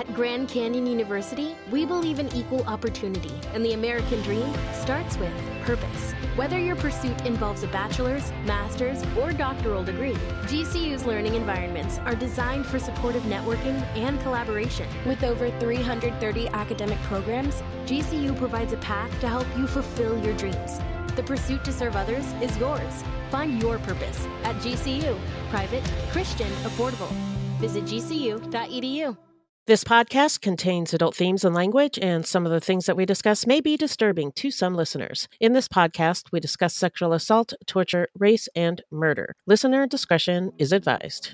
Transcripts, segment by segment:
Grand Canyon University, we believe in equal opportunity, and the American dream starts with purpose. Whether your pursuit involves a bachelor's, master's, or doctoral degree, GCU's learning environments are designed for supportive networking and collaboration. With over 330 academic programs, GCU provides a path to help you fulfill your dreams. The pursuit to serve others is yours. Find your purpose at GCU. Private, Christian, affordable. Visit gcu.edu. This podcast contains adult themes and language, and some of the things that we discuss may be disturbing to some listeners. In this podcast, we discuss sexual assault, torture, race, and murder. Listener discretion is advised.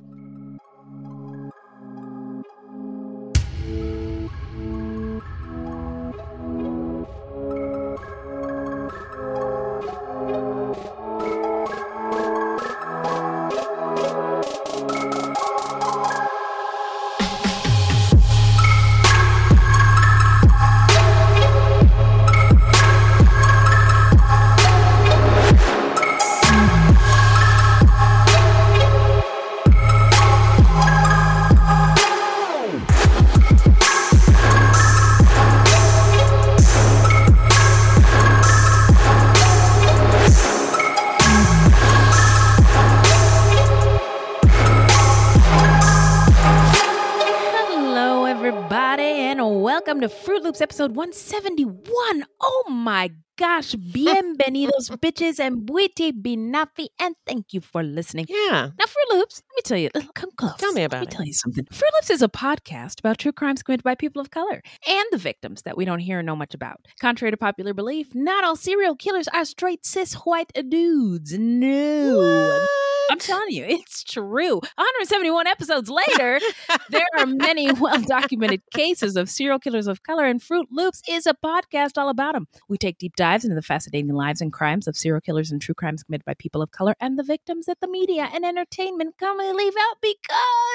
Welcome to Fruit Loops episode 171. Oh my gosh. Bienvenidos, bitches, and buiti binafi, and thank you for listening. Yeah. Now, Fruit Loops, let me tell you, come close. Tell me about Let me tell you something. Fruit Loops is a podcast about true crimes committed by people of color and the victims that we don't hear or know much about. Contrary to popular belief, not all serial killers are straight cis white dudes. No. What? I'm telling you, it's true. 171 episodes later, there are many well-documented cases of serial killers of color, and Fruit Loops is a podcast all about them. We take deep dives into the fascinating lives and crimes of serial killers and true crimes committed by people of color and the victims that the media and entertainment commonly leave out because,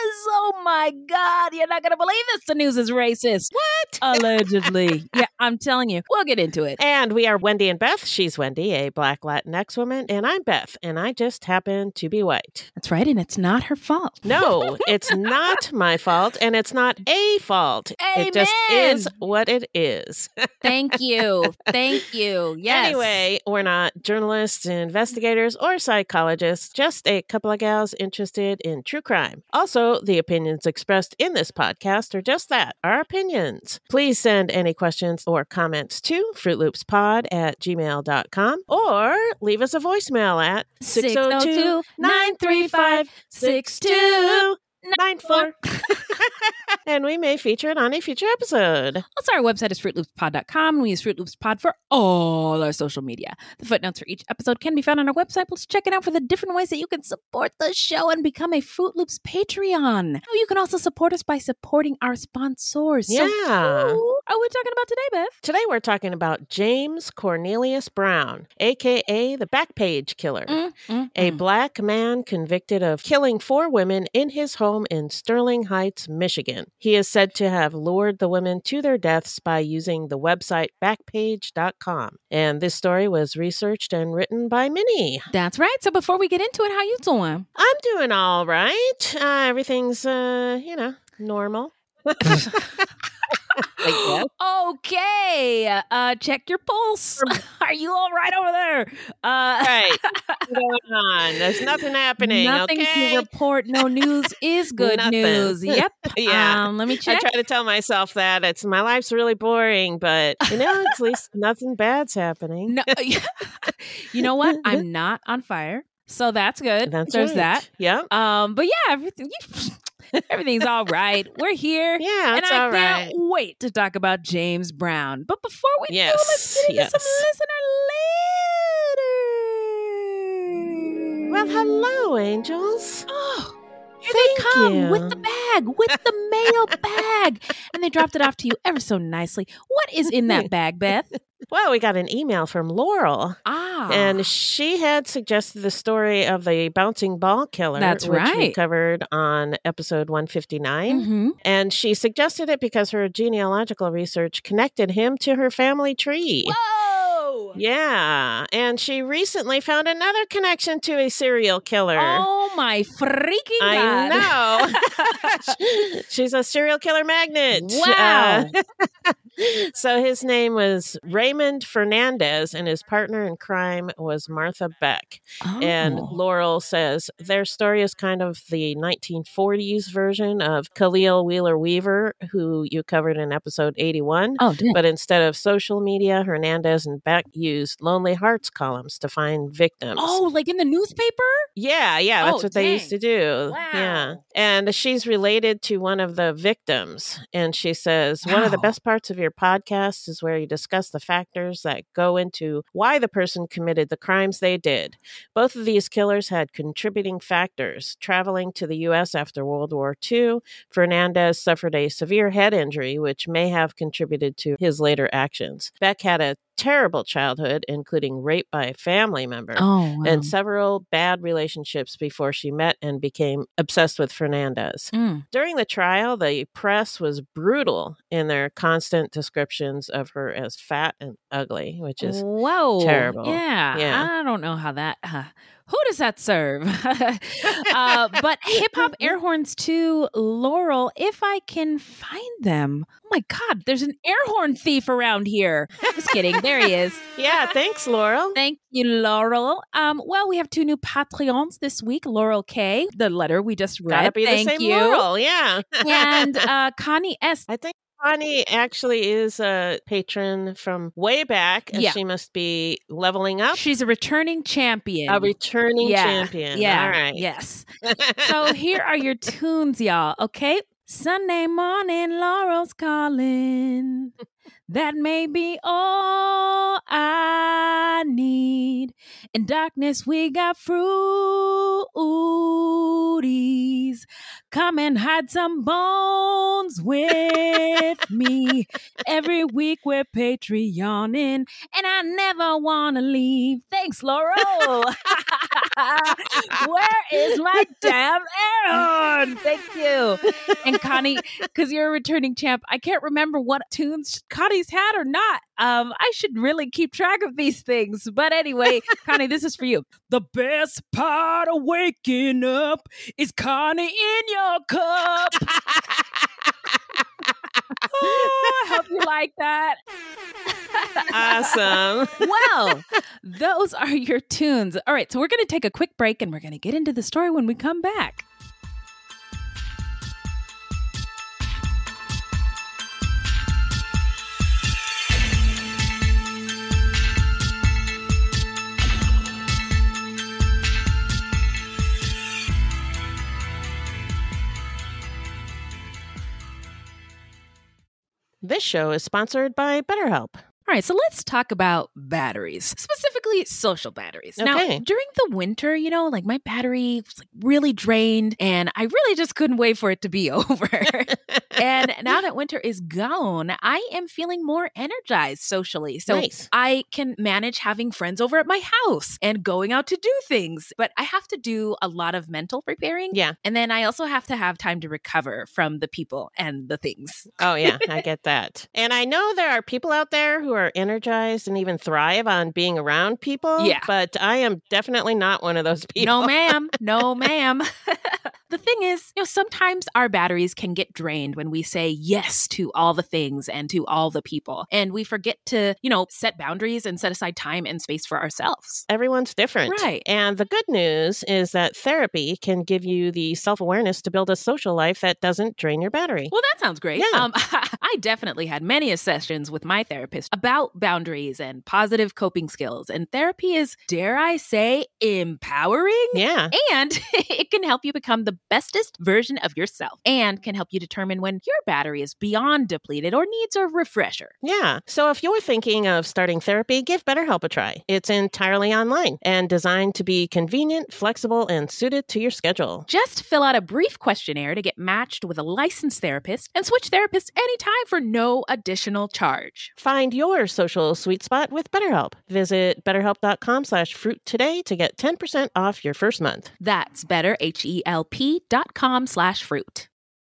oh my God, you're not going to believe this. The news is racist. What? Allegedly. Yeah, I'm telling you. We'll get into it. And we are Wendy and Beth. She's Wendy, a Black Latinx woman, and I'm Beth, and I just happen to be white. That's right, and it's not her fault. No, it's not my fault, and it's not a fault. Amen. It just is what it is. Thank you. Thank you. Yes. Anyway, we're not journalists, investigators, or psychologists, just a couple of gals interested in true crime. Also, the opinions expressed in this podcast are just that, our opinions. Please send any questions or comments to fruitloopspod@gmail.com or leave us a voicemail at 602-935-6294. And we may feature it on a future episode. Also, our website is fruitloopspod.com, and we use Fruit Loops Pod for all our social media. The footnotes for each episode can be found on our website. Please check it out for the different ways that you can support the show and become a Fruit Loops Patreon. You can also support us by supporting our sponsors. Yeah. So who are we talking about today, Beth? Today we're talking about James Cornelius Brown, a.k.a. the Backpage Killer, a Black man convicted of killing 4 women in his home in Sterling Heights, Michigan. He is said to have lured the women to their deaths by using the website Backpage.com. And this story was researched and written by Minnie. That's right. So before we get into it, how you doing? I'm doing all right. Everything's, normal. Okay. Check your pulse. Are you all right over there? Right. What's going on? There's nothing happening. Nothing okay? to report. No news is good news. Yep. Yeah. Let me check. I try to tell myself that my life's really boring, but at least nothing bad's happening. No, you know what? I'm not on fire. So that's good. There's right. that. Yeah. But yeah, everything's all right. We're here. Yeah, and I can't wait to talk about James Brown. But before we do, let's get into some listener letters. Well, hello, angels. Oh, here they come with the mail bag. And they dropped it off to you ever so nicely. What is in that bag, Beth? Well, we got an email from Laurel. And she had suggested the story of the bouncing ball killer. That's which right. we covered on episode 159. Mm-hmm. And she suggested it because her genealogical research connected him to her family tree. Whoa! Yeah, and she recently found another connection to a serial killer. Oh my freaking God. I know. She's a serial killer magnet. Wow. So his name was Raymond Fernandez, and his partner in crime was Martha Beck. And Laurel says their story is kind of the 1940s version of Khalil Wheeler Weaver, who you covered in episode 81. Oh, dang. But instead of social media, Hernandez and Beck used Lonely Hearts columns to find victims. Oh, like in the newspaper? Yeah, that's what they used to do. Wow. Yeah. And she's related to one of the victims. And she says, one of the best parts of your podcast is where you discuss the factors that go into why the person committed the crimes they did. Both of these killers had contributing factors. Traveling to the U.S. after World War II, Fernandez suffered a severe head injury, which may have contributed to his later actions. Beck had a terrible childhood, including rape by a family member, and several bad relationships before she met and became obsessed with Fernandez. During the trial, the press was brutal in their constant descriptions of her as fat and ugly, which is terrible. Yeah. I don't know how that... who does that serve? But hip-hop air horns too, Laurel, if I can find them. Oh my God, there's an air horn thief around here. Just kidding. There he is. Yeah, thanks, Laurel. Thank you, Laurel. Well, we have 2 new Patreons this week. Laurel K, the letter we just read. Gotta be Thank the same you. Laurel, yeah. And Connie S. I think Connie actually is a patron from way back, and she must be leveling up. She's a returning champion. A returning champion. Yeah. All right. Yes. So here are your tunes, y'all. Okay. Sunday morning, Laurel's calling. That may be all I need. In darkness, we got fruities. Come and hide some bones with me. Every week we're Patreoning, and I never want to leave. Thanks, Laurel. Where is my damn air horn? Thank you. And Connie, because you're a returning champ, I can't remember what tunes Connie's had or not. I should really keep track of these things. But anyway, Connie, this is for you. The best part of waking up is Connie in your cup. Oh, I hope you like that. Awesome. Well, those are your tunes. All right, so we're going to take a quick break and we're going to get into the story when we come back. This show is sponsored by BetterHelp. All right, so let's talk about batteries, specifically social batteries. Okay. Now, during the winter, like my battery was really drained and I really just couldn't wait for it to be over. And now that winter is gone, I am feeling more energized socially. So I can manage having friends over at my house and going out to do things. But I have to do a lot of mental preparing. Yeah. And then I also have to have time to recover from the people and the things. Oh, yeah, I get that. And I know there are people out there who are energized and even thrive on being around people. Yeah. But I am definitely not one of those people. No, ma'am. No, ma'am. The thing is, sometimes our batteries can get drained when we say yes to all the things and to all the people. And we forget to, set boundaries and set aside time and space for ourselves. Everyone's different. Right. And the good news is that therapy can give you the self-awareness to build a social life that doesn't drain your battery. Well, that sounds great. Yeah. I definitely had many sessions with my therapist about boundaries and positive coping skills. And therapy is, dare I say, empowering. Yeah. And it can help you become the bestest version of yourself and can help you determine when your battery is beyond depleted or needs a refresher. Yeah. So if you're thinking of starting therapy, give BetterHelp a try. It's entirely online and designed to be convenient, flexible, and suited to your schedule. Just fill out a brief questionnaire to get matched with a licensed therapist and switch therapists anytime for no additional charge. Find your social sweet spot with BetterHelp. Visit betterhelp.com/fruit today to get 10% off your first month. That's betterhelp.com/fruit.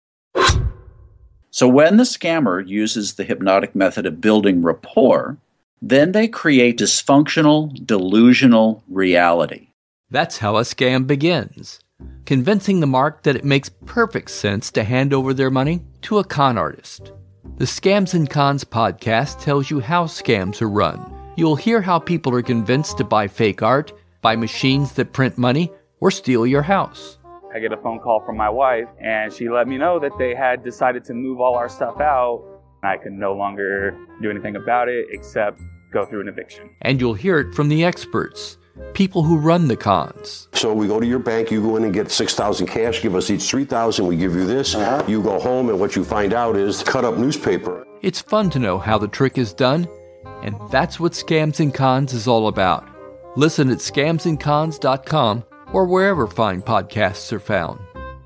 So when the scammer uses the hypnotic method of building rapport, Then they create dysfunctional, delusional reality. That's how a scam begins. Convincing the mark that it makes perfect sense to hand over their money to a con artist. The Scams and Cons podcast tells you how scams are run. You'll hear how people are convinced to buy fake art, buy machines that print money, or steal your house. I get a phone call from my wife, and she let me know that they had decided to move all our stuff out. I could no longer do anything about it except go through an eviction. And you'll hear it from the experts, people who run the cons. So we go to your bank, you go in and get $6,000 cash, give us each $3,000, we give you this. You go home, and what you find out is cut up newspaper. It's fun to know how the trick is done, and that's what Scams and Cons is all about. Listen at scamsandcons.com or wherever fine podcasts are found.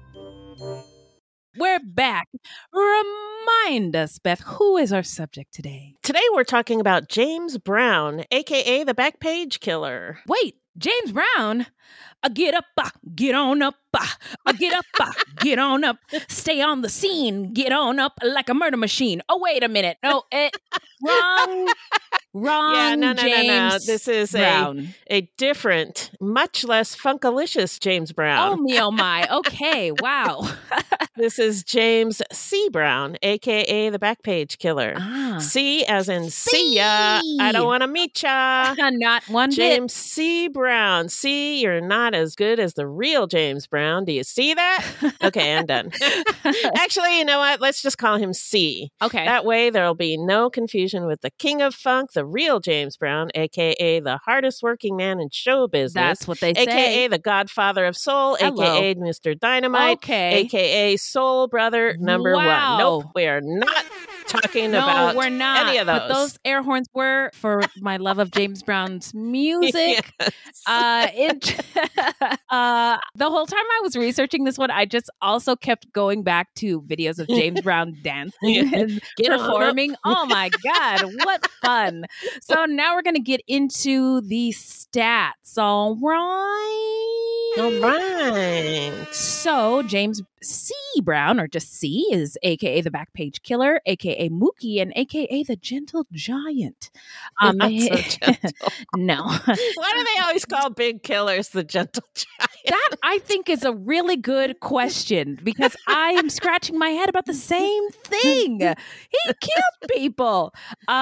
We're back. Remind us, Beth, who is our subject today? Today we're talking about James Brown, a.k.a. the Backpage Killer. Wait, James Brown? Get up, get on up, get up, get on up, stay on the scene, get on up like a murder machine. Oh, wait a minute. No, wrong. Yeah, no. James This is Brown. a different, much less funkalicious James Brown. Oh, me, oh, my. Okay, wow. This is James C. Brown, a.k.a. the Backpage Killer. C as in see ya. I don't want to meet ya. Not one bit. James C. Brown. C, you're not as good as the real James Brown. Do you see that? Okay, I'm done. Actually, you know what? Let's just call him C. Okay. That way there'll be no confusion with the King of Funk, the real James Brown, a.k.a. the hardest working man in show business. That's what they say. A.k.a. the Godfather of Soul, a.k.a. Mr. Dynamite, a.k.a. Soul Brother number one. Nope, we are not talking about we're not, any of those. But those air horns were for my love of James Brown's music. Yes. The whole time I was researching this one, I just also kept going back to videos of James Brown dancing and performing. Oh my God, what fun. So now we're going to get into the stats. All right. All right. So James C. Brown, or just C, is a.k.a. the Backpage Killer, a.k.a. Mookie, and a.k.a. the Gentle Giant. Not so gentle. No. Why do they always call big killers the Gentle Giant? That, I think, is a really good question, because I am scratching my head about the same thing. He killed people.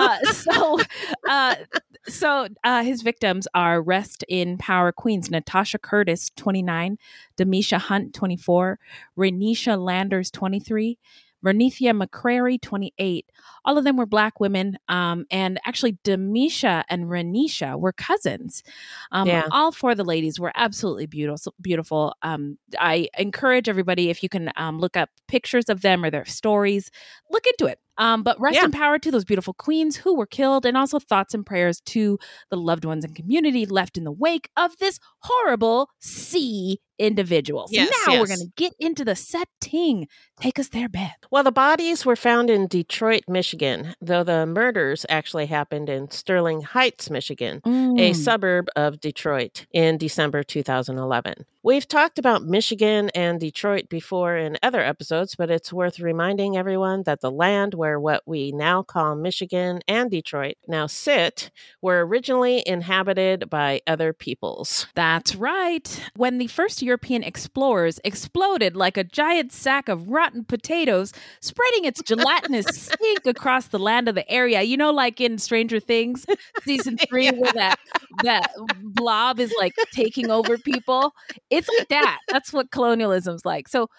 So his victims are Rest in Power queens Natasha Curtis, 29, Demisha Hunt, 24, Renisha Landers, 23, Vernethia McCrary, 28. All of them were Black women. And actually, Demisha and Renisha were cousins. All four of the ladies were absolutely beautiful. I encourage everybody, if you can look up pictures of them or their stories, look into it. But rest in power to those beautiful queens who were killed, and also thoughts and prayers to the loved ones and community left in the wake of this horrible C individual. So now we're going to get into the setting. Take us there, Beth. Well, the bodies were found in Detroit, Michigan, though the murders actually happened in Sterling Heights, Michigan, a suburb of Detroit, in December 2011. We've talked about Michigan and Detroit before in other episodes, but it's worth reminding everyone that the land where what we now call Michigan and Detroit now sit were originally inhabited by other peoples. That's right. When the first European explorers exploded like a giant sack of rotten potatoes, spreading its gelatinous stink across the land of the area. You know, like in Stranger Things, season 3, where that blob is like taking over people. It's like that. That's what colonialism's like. So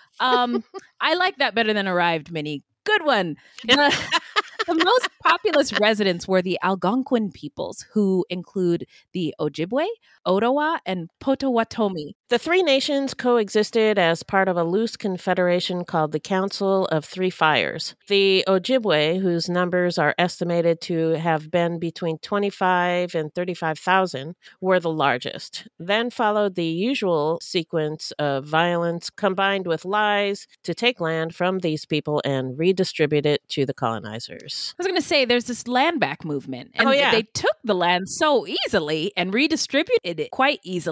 I like that better than Arrived, Minnie. Good one. The most populous residents were the Algonquin peoples, who include the Ojibwe, Ottawa, and Potawatomi. The three nations coexisted as part of a loose confederation called the Council of Three Fires. The Ojibwe, whose numbers are estimated to have been between 25 and 35,000, were the largest. Then followed the usual sequence of violence combined with lies to take land from these people and redistribute it to the colonizers. I was going to say, there's this land back movement, and they took the land so easily and redistributed it quite easily.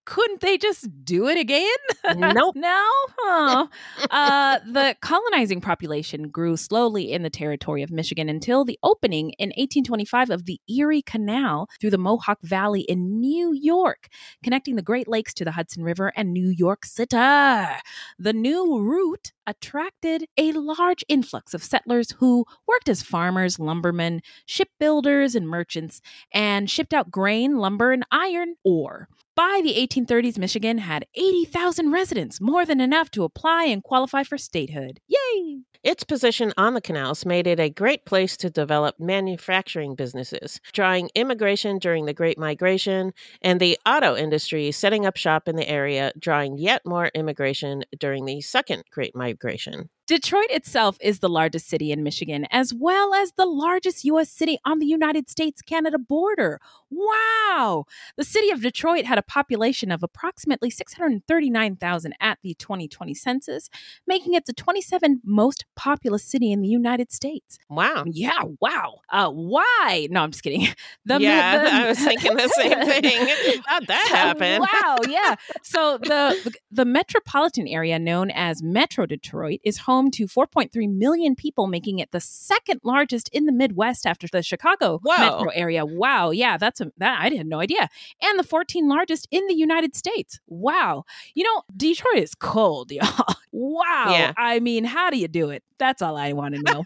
couldn't they just do it again? Nope. No? Oh. The colonizing population grew slowly in the territory of Michigan until the opening in 1825 of the Erie Canal through the Mohawk Valley in New York, connecting the Great Lakes to the Hudson River and New York City. The new route attracted a large influx of settlers who worked as farmers, lumbermen, shipbuilders, and merchants, and shipped out grain, lumber, and iron ore. By the 1830s, Michigan had 80,000 residents, more than enough to apply and qualify for statehood. Yay! Its position on the canals made it a great place to develop manufacturing businesses, drawing immigration during the Great Migration, and the auto industry setting up shop in the area, drawing yet more immigration during the Second Great Migration. Detroit itself is the largest city in Michigan, as well as the largest U.S. city on the United States-Canada border. Wow! The city of Detroit had a population of approximately 639,000 at the 2020 census, making it the 27th most populous city in the United States. Wow. Yeah, wow. Why? No, I'm just kidding. I was thinking the same thing. How'd that happen? Wow, yeah. So the metropolitan area known as Metro Detroit is home to 4.3 million people, making it the second largest in the Midwest after the Chicago metro area. Wow, yeah, that I had no idea. And the 14th largest in the United States. Wow. You know, Detroit is cold, y'all. Wow. Yeah. I mean, how do you do it? That's all I want to know.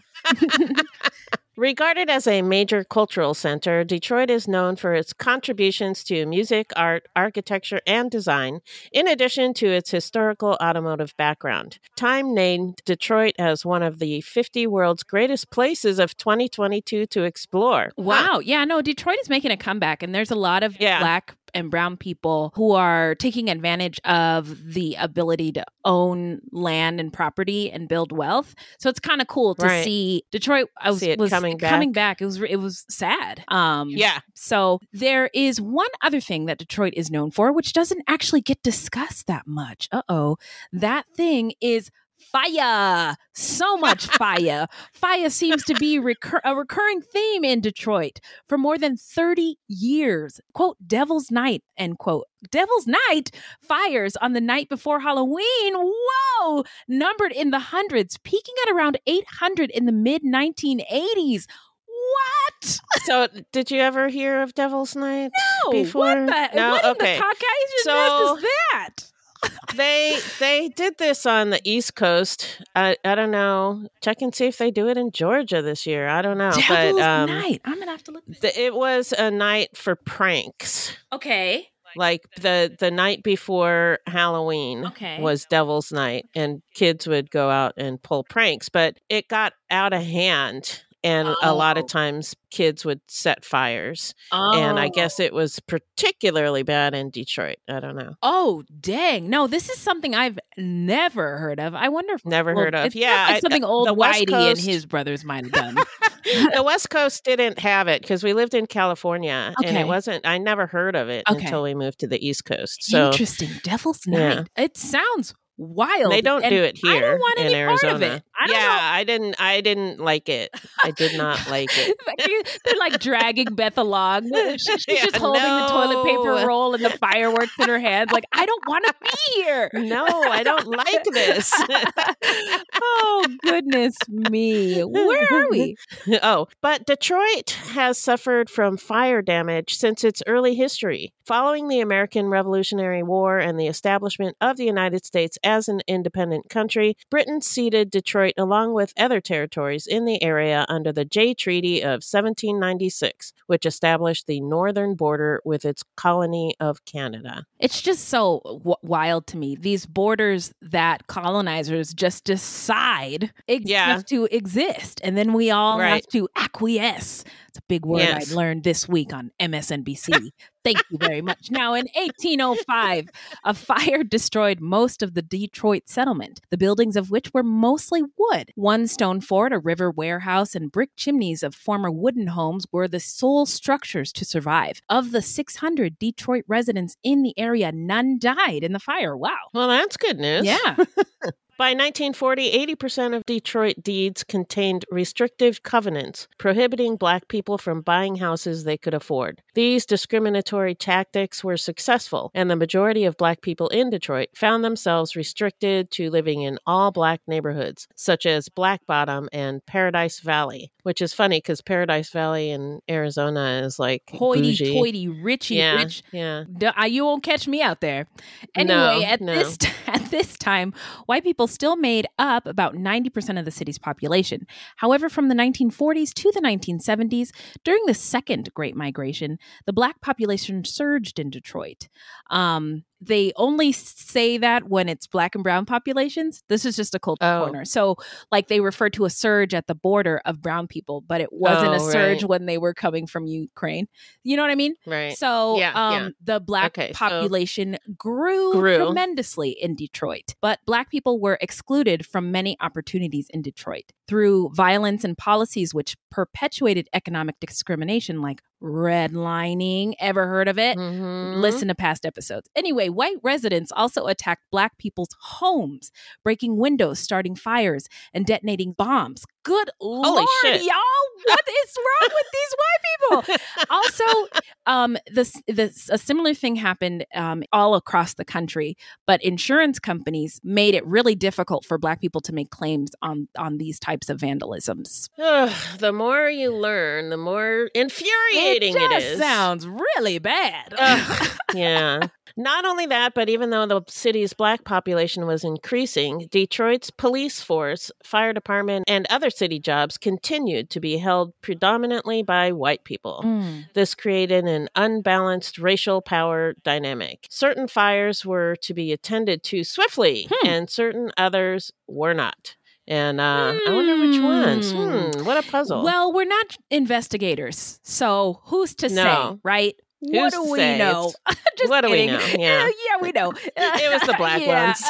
Regarded as a major cultural center, Detroit is known for its contributions to music, art, architecture, and design, in addition to its historical automotive background. Time named Detroit as one of the 50 world's greatest places of 2022 to explore. Wow. Huh. Yeah, no, Detroit is making a comeback, and there's a lot of Black and brown people who are taking advantage of the ability to own land and property and build wealth. So it's kind of cool to see Detroit was coming back. It was sad. So there is one other thing that Detroit is known for, which doesn't actually get discussed that much. That thing is fire. So much fire. Fire seems to be a recurring theme in Detroit for more than 30 years. Quote, Devil's Night, end quote. Devil's Night fires on the night before Halloween. Whoa! Numbered in the hundreds, peaking at around 800 in the mid-1980s. What? So, did you ever hear of Devil's Night before? What in the Caucasian is that? They did this on the East Coast. I don't know. Check and see if they do it in Georgia this year. I don't know. Devil's Night. I'm gonna have to look. It was a night for pranks. Okay. Like the night before Halloween was Devil's Night, and kids would go out and pull pranks. But it got out of hand. And a lot of times kids would set fires. And I guess it was particularly bad in Detroit. I don't know. Oh, dang. No, this is something I've never heard of. I wonder if... heard of. Yeah. Like something old Whitey and his brothers might have done. The West Coast didn't have it because we lived in California. And it wasn't... I never heard of it until we moved to the East Coast. So, interesting. Devil's Night. It sounds... wild. They don't do it here. I don't want any Arizona. part of it. I didn't like it. I did not like it. They're like dragging Beth along. She's just holding the toilet paper roll and the fireworks in her hands. Like, I don't want to be here. No, I don't like this. Oh, goodness me. Where are we? But Detroit has suffered from fire damage since its early history. Following the American Revolutionary War and the establishment of the United States as an independent country, Britain ceded Detroit along with other territories in the area under the Jay Treaty of 1796, which established the northern border with its colony of Canada. It's just so wild to me. These borders that colonizers just decide have to exist, and then we all have to acquiesce. It's a big word I learned this week on MSNBC. Thank you very much. Now, in 1805, a fire destroyed most of the Detroit settlement, the buildings of which were mostly wood. One stone fort, a river warehouse, and brick chimneys of former wooden homes were the sole structures to survive. Of the 600 Detroit residents in the area, none died in the fire. Wow. Well, that's good news. Yeah. By 1940, 80% of Detroit deeds contained restrictive covenants prohibiting Black people from buying houses they could afford. These discriminatory tactics were successful, and the majority of Black people in Detroit found themselves restricted to living in all Black neighborhoods, such as Black Bottom and Paradise Valley, which is funny because Paradise Valley in Arizona is like hoity-toity, rich. Yeah. You won't catch me out there. Anyway, at this time, white people still made up about 90% of the city's population. However, from the 1940s to the 1970s, during the second Great Migration, the Black population surged in Detroit. They only say that when it's Black and brown populations. This is just a culture corner. So like they refer to a surge at the border of brown people, but it wasn't a surge when they were coming from Ukraine. You know what I mean? Right. So the Black population grew tremendously in Detroit, but Black people were excluded from many opportunities in Detroit through violence and policies which perpetuated economic discrimination like redlining. Ever heard of it? Mm-hmm. Listen to past episodes. Anyway, white residents also attacked Black people's homes, breaking windows, starting fires, and detonating bombs. Good Lord, shit. y'all. What is wrong with these white people? Also, a similar thing happened all across the country, but insurance companies made it really difficult for Black people to make claims on these types of vandalisms. The more you learn, the more infuriating it is. Sounds really bad. Yeah. Not only that, but even though the city's Black population was increasing, Detroit's police force, fire department, and other city jobs continued to be held predominantly by white people. This created an unbalanced racial power dynamic. Certain fires were to be attended to swiftly, and certain others were not. And I wonder which ones. What a puzzle. Well, we're not investigators, so who's to say, right? What do we know? Just what kidding. Do we know? Yeah, we know. It was the Black ones.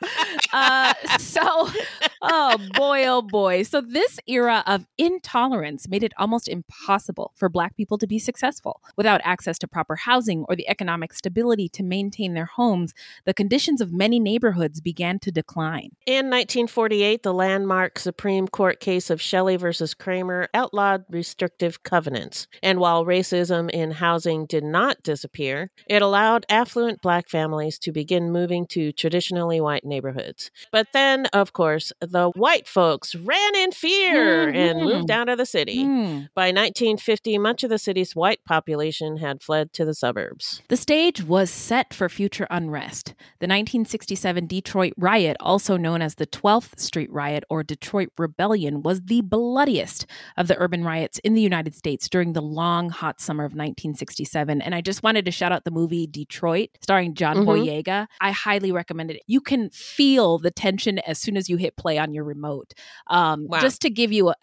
Oh boy. So this era of intolerance made it almost impossible for Black people to be successful. Without access to proper housing or the economic stability to maintain their homes, the conditions of many neighborhoods began to decline. In 1948, the landmark Supreme Court case of Shelley versus Kramer outlawed restrictive covenants. And while racism in housing did not disappear, it allowed affluent Black families to begin moving to traditionally white neighborhoods. But then, of course, the white folks ran in fear and moved out of the city. By 1950, much of the city's white population had fled to the suburbs. The stage was set for future unrest. The 1967 Detroit riot, also known as the 12th Street Riot or Detroit Rebellion, was the bloodiest of the urban riots in the United States during the long, hot summer of 1967. And I just wanted to shout out the movie Detroit, starring John Boyega. I highly recommend it. You can feel the tension as soon as you hit play on your remote. Just to give you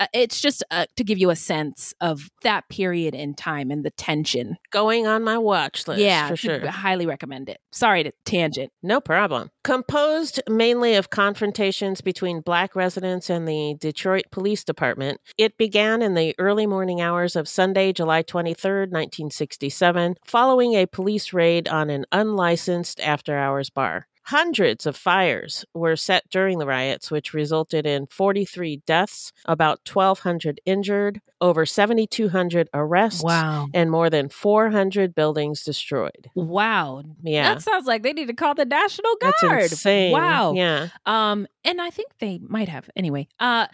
to give you a sense of that period in time and the tension. Going on my watch list, for sure. Highly recommend it. Sorry to tangent. No problem. Composed mainly of confrontations between Black residents and the Detroit Police Department, it began in the early morning hours of Sunday, July 23rd, 1967, following a police raid on an unlicensed after-hours bar. Hundreds of fires were set during the riots, which resulted in 43 deaths, about 1,200 injured, over 7,200 arrests, and more than 400 buildings destroyed. Wow. Yeah. That sounds like they need to call the National Guard. That's insane. Wow. Yeah. And I think they might have. Anyway,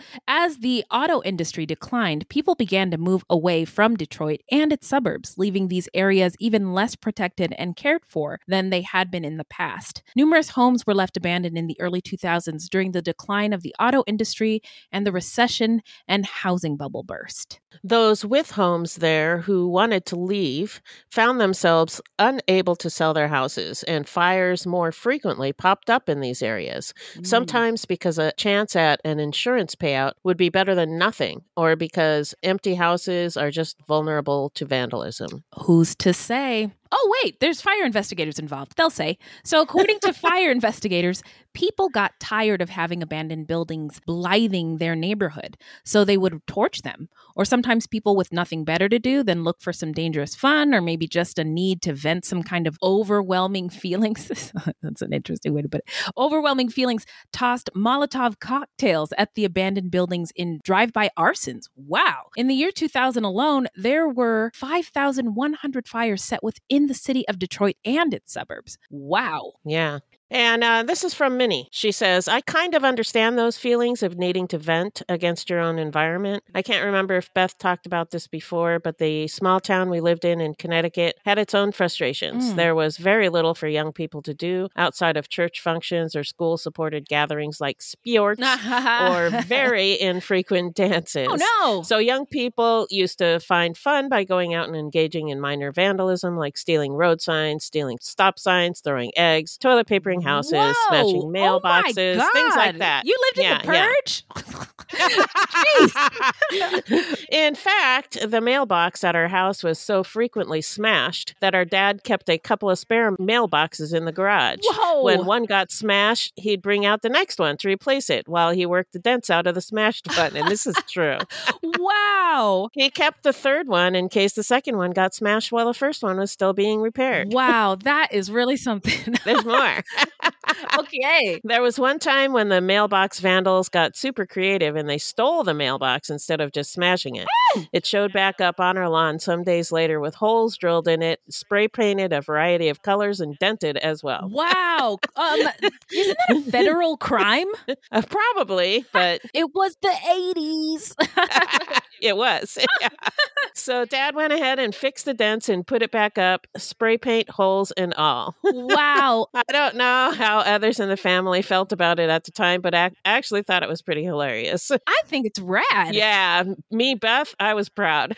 as the auto industry declined, people began to move away from Detroit and its suburbs, leaving these areas even less protected and cared for than they had been in the past. Numerous homes were left abandoned in the early 2000s during the decline of the auto industry and the recession and housing bubble burst. Those with homes there who wanted to leave found themselves unable to sell their houses, and fires more frequently popped up in these areas. Sometimes because a chance at an insurance payout would be better than nothing, or because empty houses are just vulnerable to vandalism. Who's to say? Oh, wait, there's fire investigators involved, they'll say. So according to fire investigators, people got tired of having abandoned buildings blighting their neighborhood, so they would torch them. Or sometimes people with nothing better to do than look for some dangerous fun, or maybe just a need to vent some kind of overwhelming feelings. That's an interesting way to put it. Overwhelming feelings tossed Molotov cocktails at the abandoned buildings in drive-by arsons. Wow. In the year 2000 alone, there were 5,100 fires set within the city of Detroit and its suburbs. Wow. Yeah. And this is from Minnie. She says, I kind of understand those feelings of needing to vent against your own environment. I can't remember if Beth talked about this before, but the small town we lived in Connecticut had its own frustrations. There was very little for young people to do outside of church functions or school-supported gatherings like sports or very infrequent dances. Oh, no. So young people used to find fun by going out and engaging in minor vandalism like stealing road signs, stealing stop signs, throwing eggs, toilet papering houses, Whoa. smashing Oh mailboxes, things like God. that. You lived in the Purge? In fact, the mailbox at our house was so frequently smashed that our dad kept a couple of spare mailboxes in the garage. Whoa. When one got smashed, he'd bring out the next one to replace it while he worked the dents out of the smashed one. And this is true. Wow. He kept the third one in case the second one got smashed while the first one was still being repaired. Wow, that is really something. There's more. Okay. There was one time when the mailbox vandals got super creative and they stole the mailbox instead of just smashing it. It showed back up on our lawn some days later with holes drilled in it, spray painted a variety of colors, and dented as well. Wow. Isn't that a federal crime? Probably, but It was the 80s. it was. Yeah. So Dad went ahead and fixed the dents and put it back up, spray paint holes and all. Wow. I don't know how others in the family felt about it at the time, but I actually thought it was pretty hilarious. I think it's rad. Yeah, me, Beth, I was proud.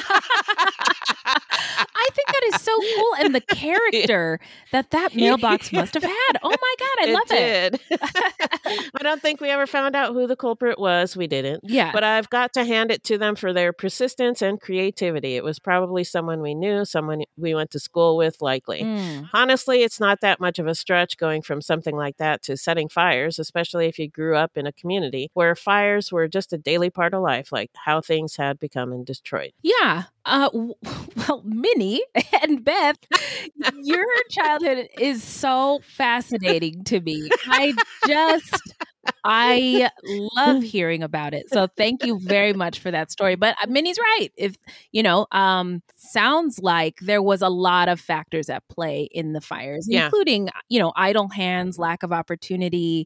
I think that is so cool. And the character that mailbox must have had. Oh my God, I love it. I don't think we ever found out who the culprit was. We didn't. Yeah. But I've got to hand it to them for their persistence and creativity. It was probably someone we knew, someone we went to school with, likely. Honestly, it's not that much of a stretch going from something like that to setting fires, especially if you grew up in a community where fires were just a daily part of life, like how things had become in Detroit. Yeah. Well, Minnie and Beth, your childhood is so fascinating to me. I love hearing about it. So thank you very much for that story. But Minnie's right. If, sounds like there was a lot of factors at play in the fires, including, idle hands, lack of opportunity,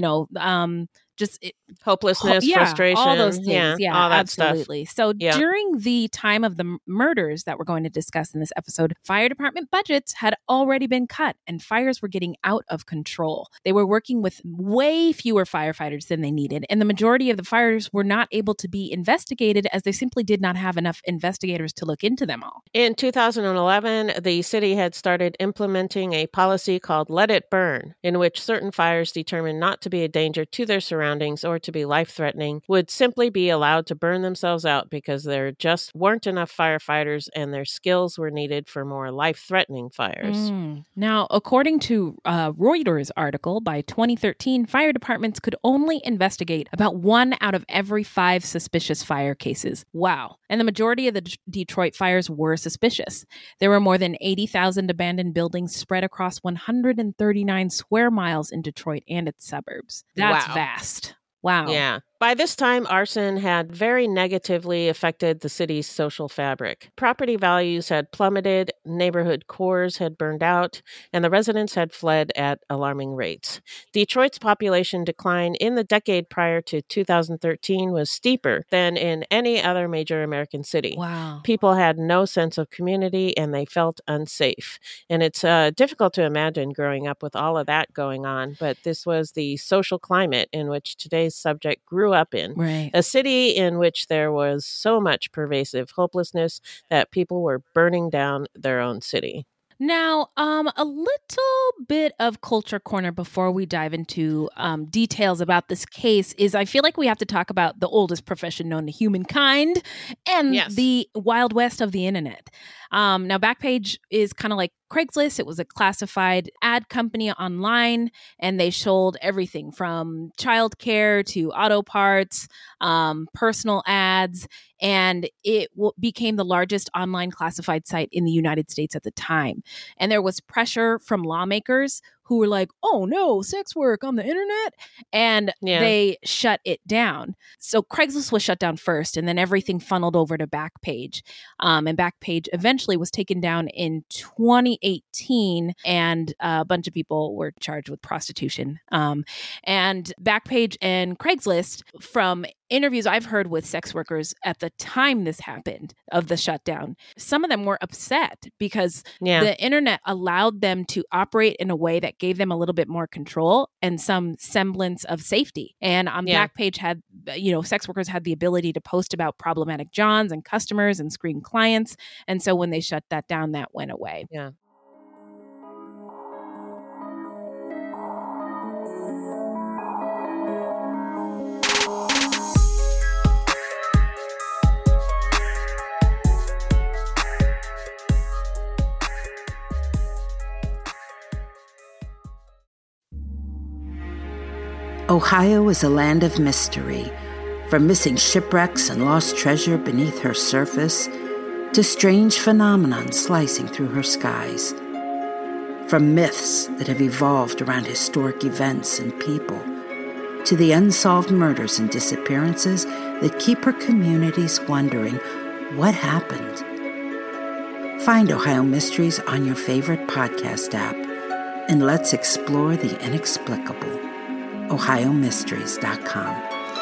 Hopelessness, frustration, all those things. Yeah, all that absolutely. stuff. So during the time of the murders that we're going to discuss in this episode, fire department budgets had already been cut and fires were getting out of control. They were working with way fewer firefighters than they needed, and the majority of the fires were not able to be investigated as they simply did not have enough investigators to look into them all. In 2011, the city had started implementing a policy called Let It Burn, in which certain fires determined not to be a danger to their surroundings or to be life-threatening would simply be allowed to burn themselves out because there just weren't enough firefighters and their skills were needed for more life-threatening fires. Now, according to a Reuters article, by 2013, fire departments could only investigate about 1 out of every 5 suspicious fire cases. Wow. And the majority of the Detroit fires were suspicious. There were more than 80,000 abandoned buildings spread across 139 square miles in Detroit and its suburbs. That's vast. Wow. Yeah. By this time, arson had very negatively affected the city's social fabric. Property values had plummeted, neighborhood cores had burned out, and the residents had fled at alarming rates. Detroit's population decline in the decade prior to 2013 was steeper than in any other major American city. Wow. People had no sense of community and they felt unsafe. And it's difficult to imagine growing up with all of that going on, but this was the social climate in which today's subject grew up in. Right. A city in which there was so much pervasive hopelessness that people were burning down their own city. Now, a little bit of Culture Corner before we dive into details about this case is I feel like we have to talk about the oldest profession known to humankind and the Wild West of the internet. Now, Backpage is kind of like Craigslist. It was a classified ad company online, and they sold everything from childcare to auto parts, personal ads, and it became the largest online classified site in the United States at the time. And there was pressure from lawmakers who were like, oh no, sex work on the internet. And they shut it down. So Craigslist was shut down first, and then everything funneled over to Backpage. And Backpage eventually was taken down in 2018, and a bunch of people were charged with prostitution. And Backpage and Craigslist, from interviews I've heard with sex workers at the time this happened of the shutdown, some of them were upset because the internet allowed them to operate in a way that gave them a little bit more control and some semblance of safety. And on Backpage had, sex workers had the ability to post about problematic Johns and customers and screen clients. And so when they shut that down, that went away. Yeah. Ohio is a land of mystery, from missing shipwrecks and lost treasure beneath her surface to strange phenomenon slicing through her skies. From myths that have evolved around historic events and people to the unsolved murders and disappearances that keep her communities wondering what happened. Find Ohio Mysteries on your favorite podcast app, and let's explore the inexplicable. OhioMysteries.com.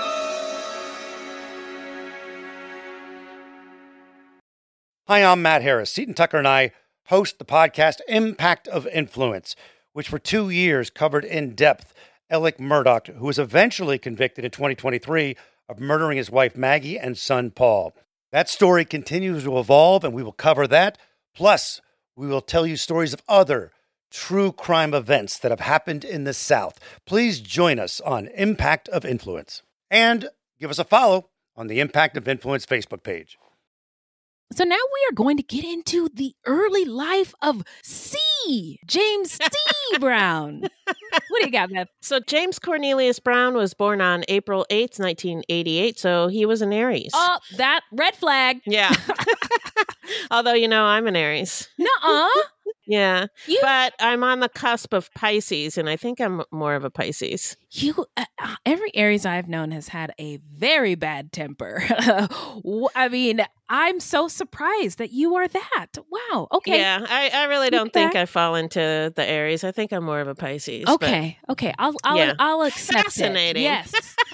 Hi, I'm Matt Harris. Seton Tucker and I host the podcast Impact of Influence, which for 2 years covered in depth Alec Murdaugh, who was eventually convicted in 2023 of murdering his wife Maggie and son Paul. That story continues to evolve, and we will cover that. Plus, we will tell you stories of other true crime events that have happened in the South. Please join us on Impact of Influence and give us a follow on the Impact of Influence Facebook page. So now we are going to get into the early life of James C. Brown. What do you got, Beth? So James Cornelius Brown was born on April 8th, 1988, so he was an Aries. Oh, that red flag. Yeah. Although, I'm an Aries. Nuh-uh. Yeah, but I'm on the cusp of Pisces, and I think I'm more of a Pisces. Every Aries I've known has had a very bad temper. I mean, I'm so surprised that you are that. Wow. Okay. Yeah, I really don't think I fall into the Aries. I think I'm more of a Pisces. Okay. Okay. I'll accept Fascinating. It. Yes.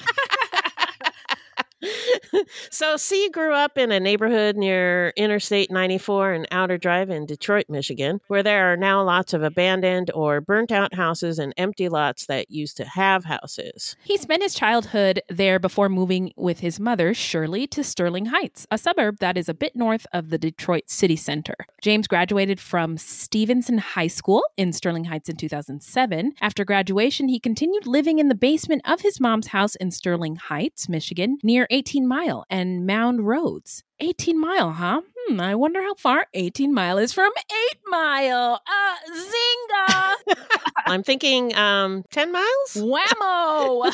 So C grew up in a neighborhood near Interstate 94 and Outer Drive in Detroit, Michigan, where there are now lots of abandoned or burnt out houses and empty lots that used to have houses. He spent his childhood there before moving with his mother, Shirley, to Sterling Heights, a suburb that is a bit north of the Detroit city center. James graduated from Stevenson High School in Sterling Heights in 2007. After graduation, he continued living in the basement of his mom's house in Sterling Heights, Michigan, near 18 Mile and Mound Roads. 18 Mile, huh? I wonder how far 18 Mile is from 8 Mile. Zinga! I'm thinking 10 miles? Whammo!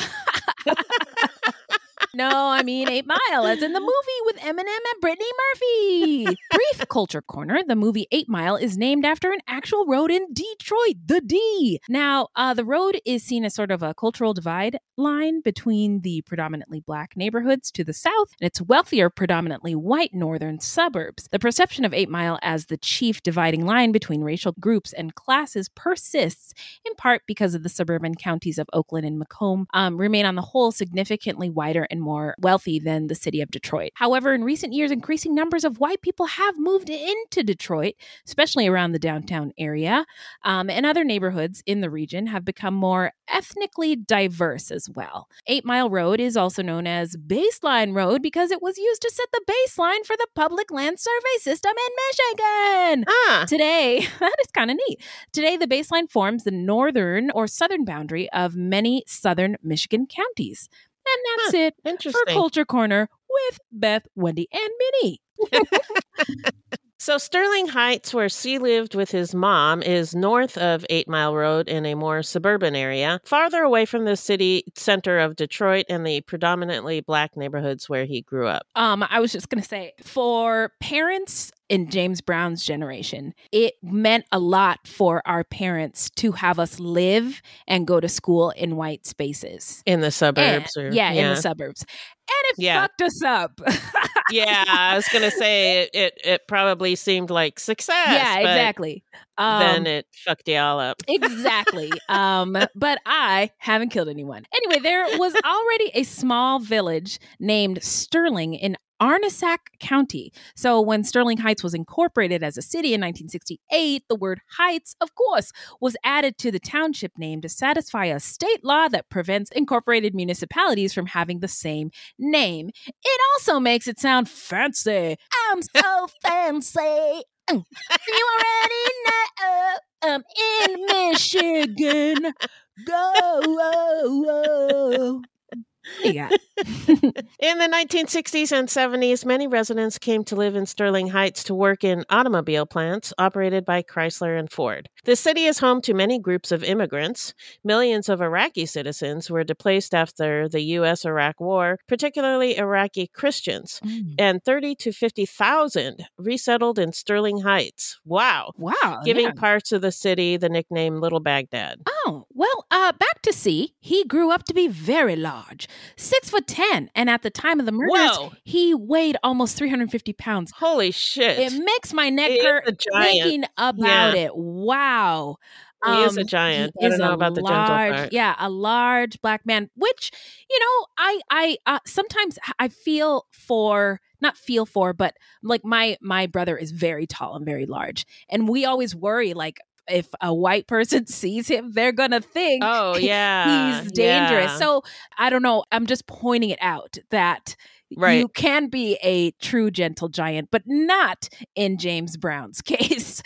No, I mean 8 Mile, as in the movie with Eminem and Brittany Murphy. Brief Culture Corner, the movie 8 Mile is named after an actual road in Detroit, the D. Now, the road is seen as sort of a cultural divide line between the predominantly black neighborhoods to the south and its wealthier, predominantly white northern suburbs. The perception of 8 Mile as the chief dividing line between racial groups and classes persists, in part because of the suburban counties of Oakland and Macomb remain on the whole significantly wider and more wealthy than the city of Detroit. However, in recent years, increasing numbers of white people have moved into Detroit, especially around the downtown area, and other neighborhoods in the region have become more ethnically diverse as well. 8 Mile Road is also known as Baseline Road because it was used to set the baseline for the Public Land Survey System in Michigan. Today, that is kind of neat. Today, the baseline forms the northern or southern boundary of many southern Michigan counties. And that's it for Culture Corner with Beth, Wendy, and Minnie. So Sterling Heights, where C lived with his mom, is north of 8 Mile Road in a more suburban area, farther away from the city center of Detroit and the predominantly Black neighborhoods where he grew up. I was just going to say, for parents in James Brown's generation, it meant a lot for our parents to have us live and go to school in white spaces. In the suburbs? In the suburbs. And it fucked us up. Yeah, I was going to say it probably seemed like success. Yeah, exactly. Then it fucked y'all up. Exactly. But I haven't killed anyone. Anyway, there was already a small village named Sterling in Aroostook County. So when Sterling Heights was incorporated as a city in 1968, the word Heights, of course, was added to the township name to satisfy a state law that prevents incorporated municipalities from having the same name. It also makes it sound fancy. I'm so fancy. You already know I'm in Michigan. Go. Yeah. In the 1960s and 70s, many residents came to live in Sterling Heights to work in automobile plants operated by Chrysler and Ford. The city is home to many groups of immigrants. Millions of Iraqi citizens were displaced after the U.S.-Iraq War, particularly Iraqi Christians, and 30 to 50,000 resettled in Sterling Heights. Wow. Giving parts of the city the nickname Little Baghdad. Oh, well, back to C. He grew up to be very large. 6'10", and at the time of the murders, he weighed almost 350 pounds. Holy shit! It makes my neck hurt thinking about it. Wow, he is a giant. I don't know about the gentle part. Yeah, a large Black man. Which, you know, I sometimes I feel for. Not feel for, but like my brother is very tall and very large, and we always worry like, if a white person sees him, they're going to think he's dangerous. So I don't know. I'm just pointing it out that you can be a true gentle giant, but not in James Brown's case.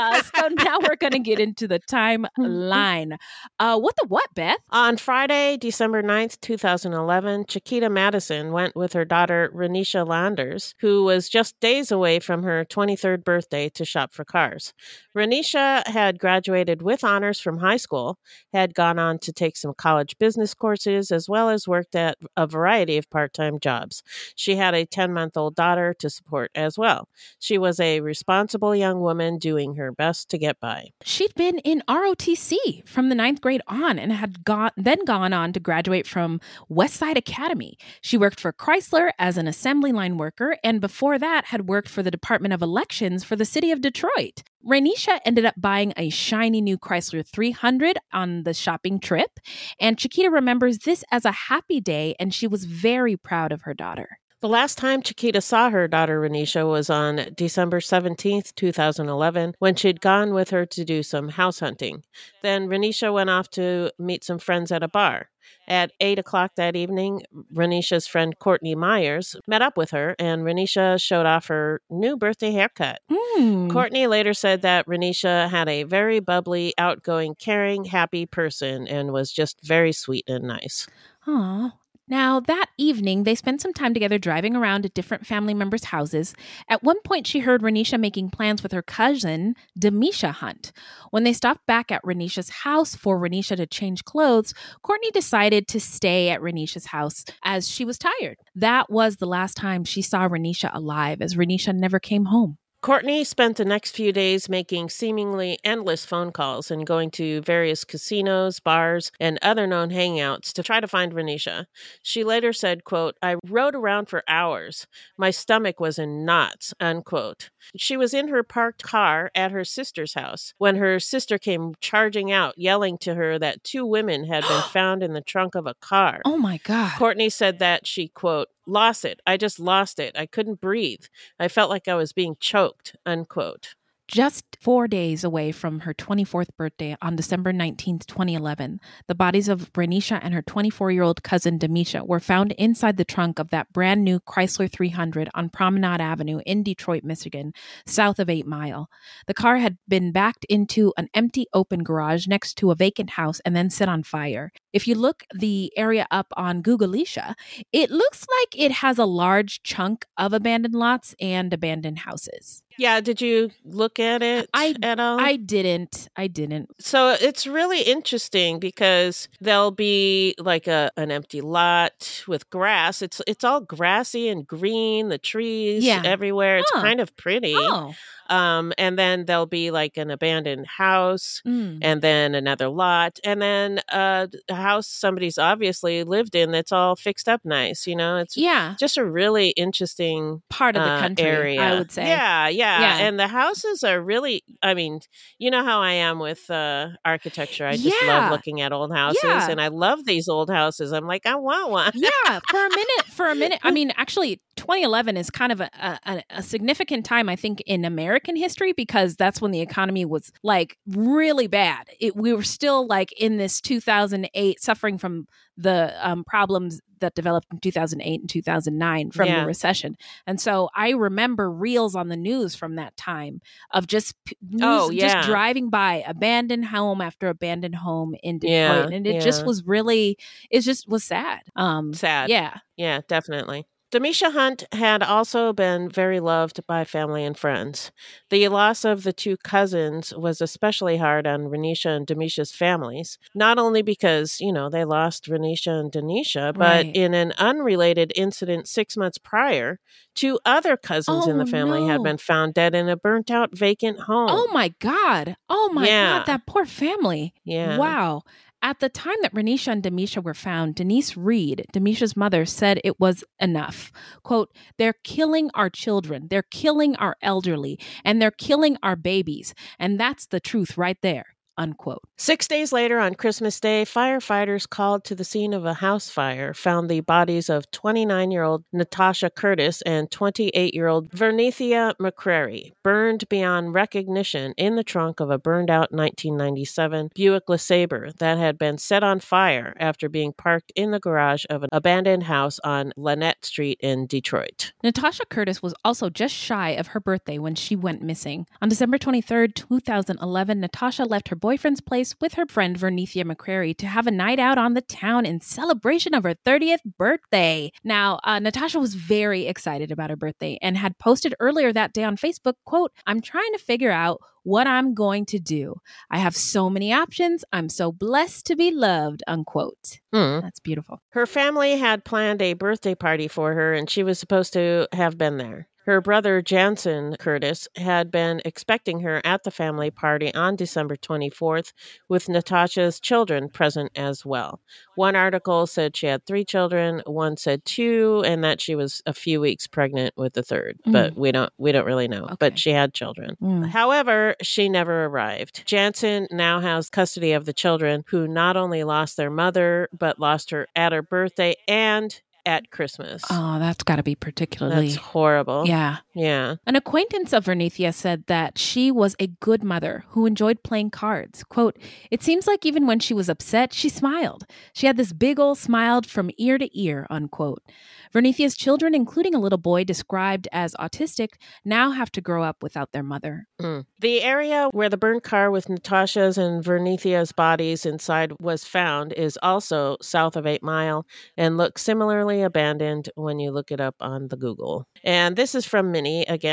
So now we're going to get into the timeline. What the what, Beth? On Friday, December 9th, 2011, Chiquita Madison went with her daughter, Renisha Landers, who was just days away from her 23rd birthday, to shop for cars. Renisha had graduated with honors from high school, had gone on to take some college business courses, as well as worked at a variety of part-time jobs. She had a 10-month-old daughter to support as well. She was a responsible young woman doing her best to get by. She'd been in ROTC from the 9th grade on and had then gone on to graduate from Westside Academy. She worked for Chrysler as an assembly line worker, and before that had worked for the Department of Elections for the city of Detroit. Renisha ended up buying a shiny new Chrysler 300 on the shopping trip, and Chiquita remembers this as a happy day, and she was very proud of her daughter. The last time Chiquita saw her daughter Renisha was on December 17th, 2011, when she'd gone with her to do some house hunting. Then Renisha went off to meet some friends at a bar. At 8 o'clock that evening, Renisha's friend Courtney Myers met up with her, and Renisha showed off her new birthday haircut. Courtney later said that Renisha had a very bubbly, outgoing, caring, happy person and was just very sweet and nice. Aw. Now, that evening, they spent some time together driving around to different family members' houses. At one point, she heard Renisha making plans with her cousin, Demisha Hunt. When they stopped back at Renisha's house for Renisha to change clothes, Courtney decided to stay at Renisha's house as she was tired. That was the last time she saw Renisha alive, as Renisha never came home. Courtney spent the next few days making seemingly endless phone calls and going to various casinos, bars, and other known hangouts to try to find Renisha. She later said, quote, "I rode around for hours. My stomach was in knots," unquote. She was in her parked car at her sister's house when her sister came charging out, yelling to her that 2 women had been found in the trunk of a car. Oh, my God. Courtney said that she, quote, "lost it. I just lost it. I couldn't breathe. I felt like I was being choked," unquote. Just 4 days away from her 24th birthday on December 19th, 2011, the bodies of Renisha and her 24-year-old cousin Demisha were found inside the trunk of that brand new Chrysler 300 on Promenade Avenue in Detroit, Michigan, south of 8 Mile. The car had been backed into an empty open garage next to a vacant house and then set on fire. If you look the area up on Googleisha, it looks like it has a large chunk of abandoned lots and abandoned houses. Yeah, did you look at it at all? I didn't. So it's really interesting because there'll be like an empty lot with grass. It's all grassy and green, the trees everywhere. It's kind of pretty. Oh. And then there'll be like an abandoned house and then another lot and then a house somebody's obviously lived in that's all fixed up nice. You know, it's just a really interesting part of the country area. I would say. Yeah. And the houses are really, I mean, you know how I am with architecture. I just love looking at old houses and I love these old houses. I'm like, I want one. Yeah. For a minute. I mean, actually, 2011 is kind of a significant time, I think, in American history because that's when the economy was like really bad. We were still like in this 2008, suffering from the problems that developed in 2008 and 2009 from the recession. And so I remember reels on the news from that time of just just driving by abandoned home after abandoned home in Detroit. And it just was really, it just was sad. Sad. Yeah. Yeah, definitely. Demisha Hunt had also been very loved by family and friends. The loss of the 2 cousins was especially hard on Renisha and Demisha's families, not only because, you know, they lost Renisha and Denisha, but in an unrelated incident 6 months prior, 2 other cousins in the family had been found dead in a burnt-out vacant home. Oh, my God. Oh, my God. That poor family. Yeah. Wow. At the time that Renisha and Demisha were found, Denise Reed, Demisha's mother, said it was enough. Quote, "They're killing our children, they're killing our elderly, and they're killing our babies. And that's the truth right there." Unquote. 6 days later, on Christmas Day, firefighters called to the scene of a house fire found the bodies of 29-year-old Natasha Curtis and 28-year-old Vernethia McCrary, burned beyond recognition in the trunk of a burned-out 1997 Buick LeSabre that had been set on fire after being parked in the garage of an abandoned house on Lynette Street in Detroit. Natasha Curtis was also just shy of her birthday when she went missing. On December 23rd, 2011, Natasha left her boyfriend's place with her friend Vernethia McCrary to have a night out on the town in celebration of her 30th birthday. Now, Natasha was very excited about her birthday and had posted earlier that day on Facebook, quote, "I'm trying to figure out what I'm going to do. I have so many options. I'm so blessed to be loved," unquote. That's beautiful. Her family had planned a birthday party for her, and she was supposed to have been there. Her brother, Jansen Curtis, had been expecting her at the family party on December 24th, with Natasha's children present as well. One article said she had 3 children, one said 2, and that she was a few weeks pregnant with the 3rd. But we don't really know. Okay. But she had children. However, she never arrived. Jansen now has custody of the children, who not only lost their mother, but lost her at her birthday and at Christmas. Oh, that's got to be particularly... That's horrible. Yeah. Yeah. An acquaintance of Vernethia said that she was a good mother who enjoyed playing cards. Quote, "It seems like even when she was upset, she smiled. She had this big old smile from ear to ear," unquote. Vernethia's children, including a little boy described as autistic, now have to grow up without their mother. The area where the burnt car with Natasha's and Vernethia's bodies inside was found is also south of 8 Mile and looks similarly abandoned when you look it up on the Google. And this is from Minnie again.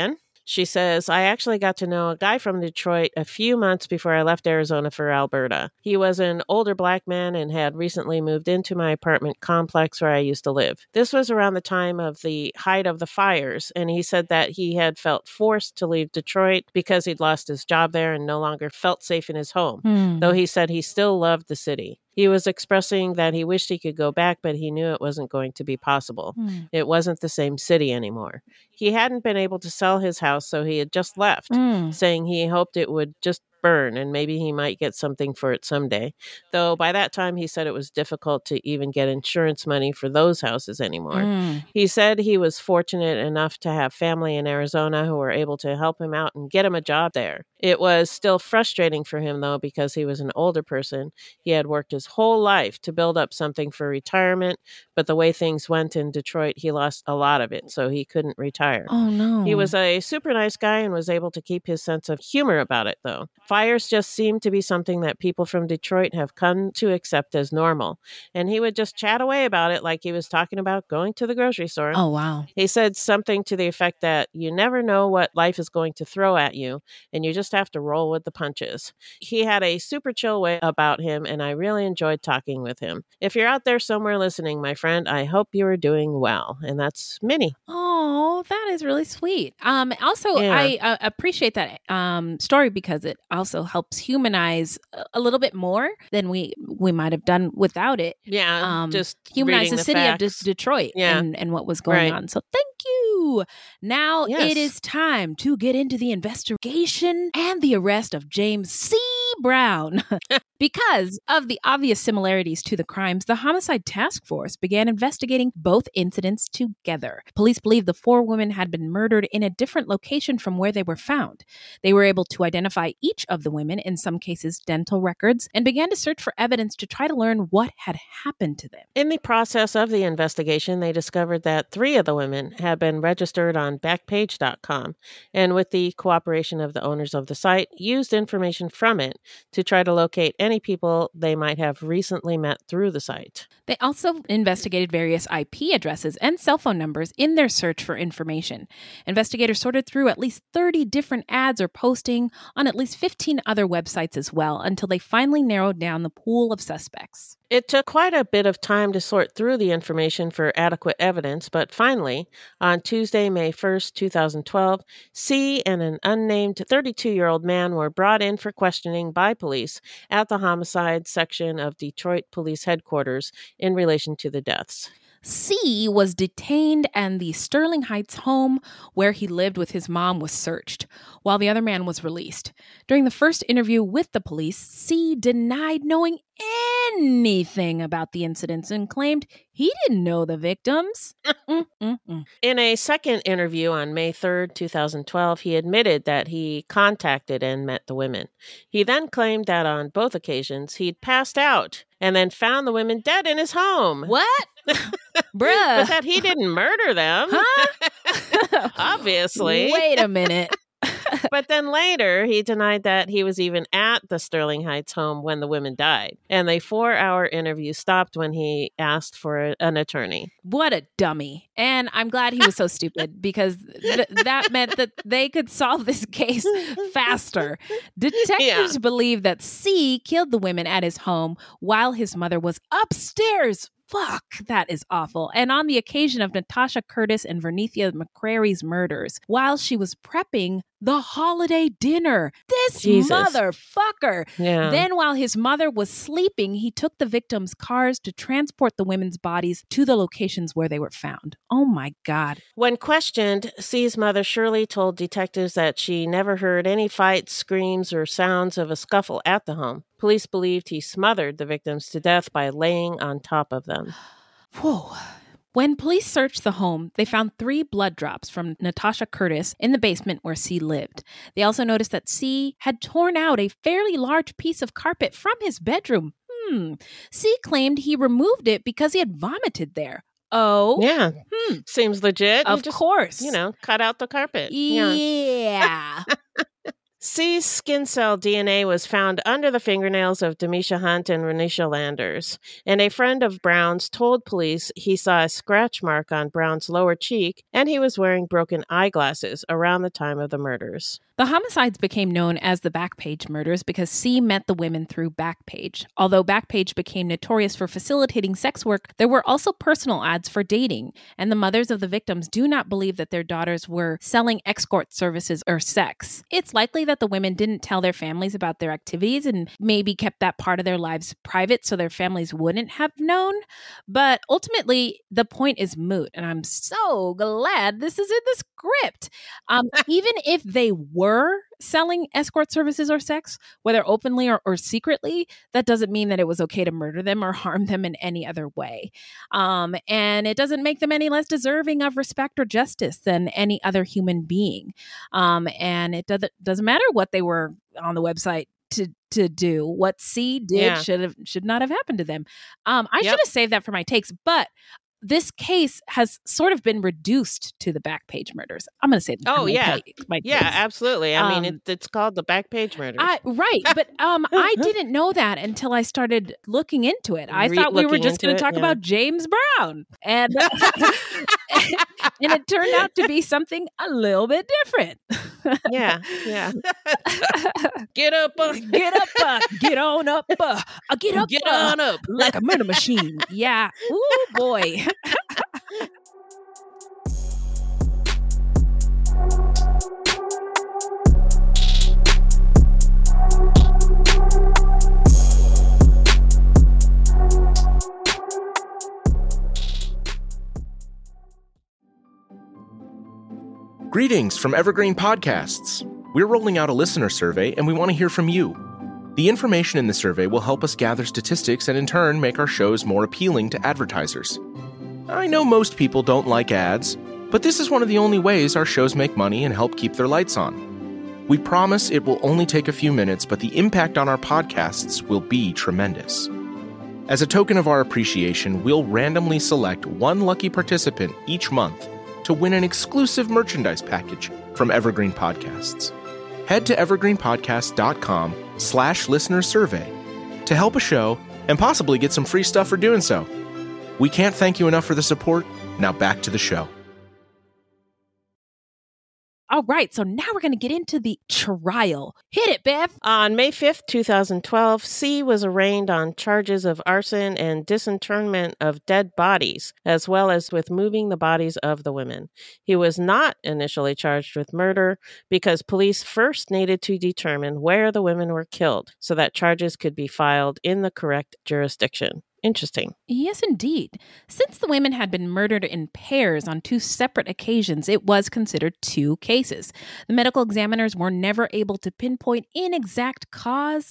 She says, I actually got to know a guy from Detroit a few months before I left Arizona for Alberta. He was an older black man and had recently moved into my apartment complex where I used to live. This was around the time of the height of the fires, and he said that he had felt forced to leave Detroit because he'd lost his job there and no longer felt safe in his home, though he said he still loved the city. He was expressing that he wished he could go back, but he knew it wasn't going to be possible. It wasn't the same city anymore. He hadn't been able to sell his house, so he had just left, saying he hoped it would just burn and maybe he might get something for it someday. Though by that time, he said it was difficult to even get insurance money for those houses anymore. He said he was fortunate enough to have family in Arizona who were able to help him out and get him a job there. It was still frustrating for him, though, because he was an older person. He had worked his whole life to build up something for retirement, but the way things went in Detroit, he lost a lot of it, so he couldn't retire. Oh, no. He was a super nice guy and was able to keep his sense of humor about it, though. Fires just seem to be something that people from Detroit have come to accept as normal, and he would just chat away about it like he was talking about going to the grocery store. Oh, wow. He said something to the effect that you never know what life is going to throw at you, and you just have to roll with the punches. He had a super chill way about him, and I really enjoyed talking with him. If you're out there somewhere listening, my friend, I hope you are doing well. And that's Minnie. Oh, that is really sweet. Also, Yeah. I appreciate that story because it also helps humanize a little bit more than we might have done without it. Yeah, just humanize reading the city facts. of Detroit Yeah. and what was going Right. on. So thank you. Now Yes. it is time to get into the investigation and the arrest of James C. Brown. Because of the obvious similarities to the crimes, the Homicide Task Force began investigating both incidents together. Police believe the four women had been murdered in a different location from where they were found. They were able to identify each of the women, in some cases dental records, and began to search for evidence to try to learn what had happened to them. In the process of the investigation, they discovered that 3 of the women had been registered on Backpage.com, and with the cooperation of the owners of the site, used information from it to try to locate any people they might have recently met through the site. They also investigated various IP addresses and cell phone numbers in their search for information. Investigators sorted through at least 30 different ads or posting on at least 15 other websites as well, until they finally narrowed down the pool of suspects. It took quite a bit of time to sort through the information for adequate evidence, but finally, on Tuesday, May 1st, 2012, C and an unnamed 32-year-old man were brought in for questioning by police at the homicide section of Detroit Police Headquarters in relation to the deaths. C was detained and the Sterling Heights home where he lived with his mom was searched, while the other man was released. During the first interview with the police, C denied knowing anything about the incidents and claimed he didn't know the victims. In a second interview on May 3rd, 2012, he admitted that he contacted and met the women. He then claimed that on both occasions he'd passed out and then found the women dead in his home. What? But Bruh. that he didn't murder them. Huh? Obviously. Wait a minute. But then later, he denied that he was even at the Sterling Heights home when the women died. And the 4-hour interview stopped when he asked for an attorney. What a dummy. And I'm glad he was so stupid because that meant that they could solve this case faster. Detectives believe that C killed the women at his home while his mother was upstairs. Fuck, that is awful. And on the occasion of Natasha Curtis and Vernethia McCrary's murders, while she was prepping the holiday dinner. This Jesus. motherfucker. Yeah. Then while his mother was sleeping, he took the victims' cars to transport the women's bodies to the locations where they were found. Oh my God. When questioned, C's mother Shirley told detectives that she never heard any fights, screams, or sounds of a scuffle at the home. Police believed he smothered the victims to death by laying on top of them. Whoa. When police searched the home, they found 3 blood drops from Natasha Curtis in the basement where C lived. They also noticed that C had torn out a fairly large piece of carpet from his bedroom. C claimed he removed it because he had vomited there. Oh. Yeah. Seems legit. Of You just, course. cut out the carpet. Yeah. C's skin cell DNA was found under the fingernails of Demisha Hunt and Renisha Landers, and a friend of Brown's told police he saw a scratch mark on Brown's lower cheek, and he was wearing broken eyeglasses around the time of the murders. The homicides became known as the Backpage murders because C met the women through Backpage. Although Backpage became notorious for facilitating sex work, there were also personal ads for dating, and the mothers of the victims do not believe that their daughters were selling escort services or sex. It's likely that the women didn't tell their families about their activities and maybe kept that part of their lives private so their families wouldn't have known. But ultimately, the point is moot, and I'm so glad this is in the script. Even if they were selling escort services or sex, whether openly or secretly, that doesn't mean that it was okay to murder them or harm them in any other way. And it doesn't make them any less deserving of respect or justice than any other human being. And it doesn't matter what they were on the website to do. What C did should not have happened to them. I should have saved that for my takes, but this case has sort of been reduced to the Backpage murders. I'm going to say that. Oh, yeah. Yeah, absolutely. I mean, it's called the Backpage murders. Right. But I didn't know that until I started looking into it. I thought we were just going to talk about James Brown. And, and it turned out to be something a little bit different. Yeah. Get up, get on up, get on up like a murder machine. Yeah. Ooh, boy. Greetings from Evergreen Podcasts. We're rolling out a listener survey, and we want to hear from you. The information in the survey will help us gather statistics and in turn make our shows more appealing to advertisers. I know most people don't like ads, but this is one of the only ways our shows make money and help keep their lights on. We promise it will only take a few minutes, but the impact on our podcasts will be tremendous. As a token of our appreciation, we'll randomly select one lucky participant each month to win an exclusive merchandise package from Evergreen Podcasts. Head to evergreenpodcast.com/listenersurvey to help a show and possibly get some free stuff for doing so. We can't thank you enough for the support. Now back to the show. All right, so now we're going to get into the trial. Hit it, Beth. On May 5th, 2012, C was arraigned on charges of arson and disinterment of dead bodies, as well as with moving the bodies of the women. He was not initially charged with murder because police first needed to determine where the women were killed so that charges could be filed in the correct jurisdiction. Interesting. Yes, indeed. Since the women had been murdered in pairs on two separate occasions, it was considered two cases. The medical examiners were never able to pinpoint an exact cause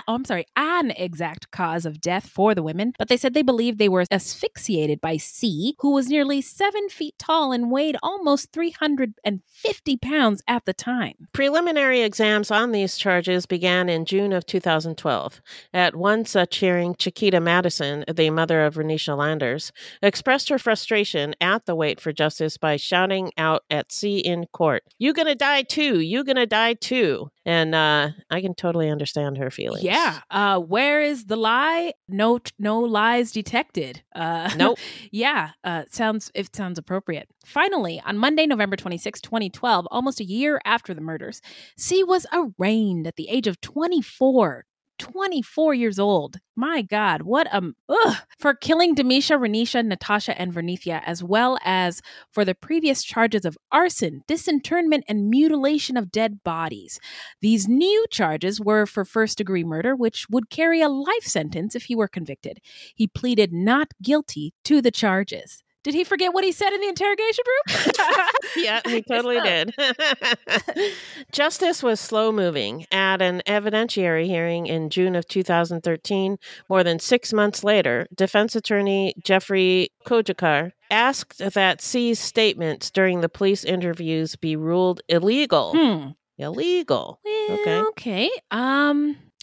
of death for the women, but they said they believed they were asphyxiated by C, who was nearly 7 feet tall and weighed almost 350 pounds at the time. Preliminary exams on these charges began in June of 2012. At one such hearing, Chiquita Madison, the mother of Renisha Landers, expressed her frustration at the wait for justice by shouting out at C in court, "You gonna die too! You gonna die too!" And I can totally understand her feelings. Yeah. Where is the lie? No lies detected. Nope. Yeah. It sounds appropriate. Finally, on Monday, November 26, 2012, almost a year after the murders, C was arraigned at the age of 24 years old. My God, for killing Demisha, Renisha, Natasha, and Vernithia, as well as for the previous charges of arson, disinterment, and mutilation of dead bodies. These new charges were for first-degree murder, which would carry a life sentence if he were convicted. He pleaded not guilty to the charges. Did he forget what he said in the interrogation room? Yeah, he totally did. Justice was slow-moving. At an evidentiary hearing in June of 2013, more than 6 months later, defense attorney Jeffrey Kojakar asked that C's statements during the police interviews be ruled illegal. Illegal. Well, okay.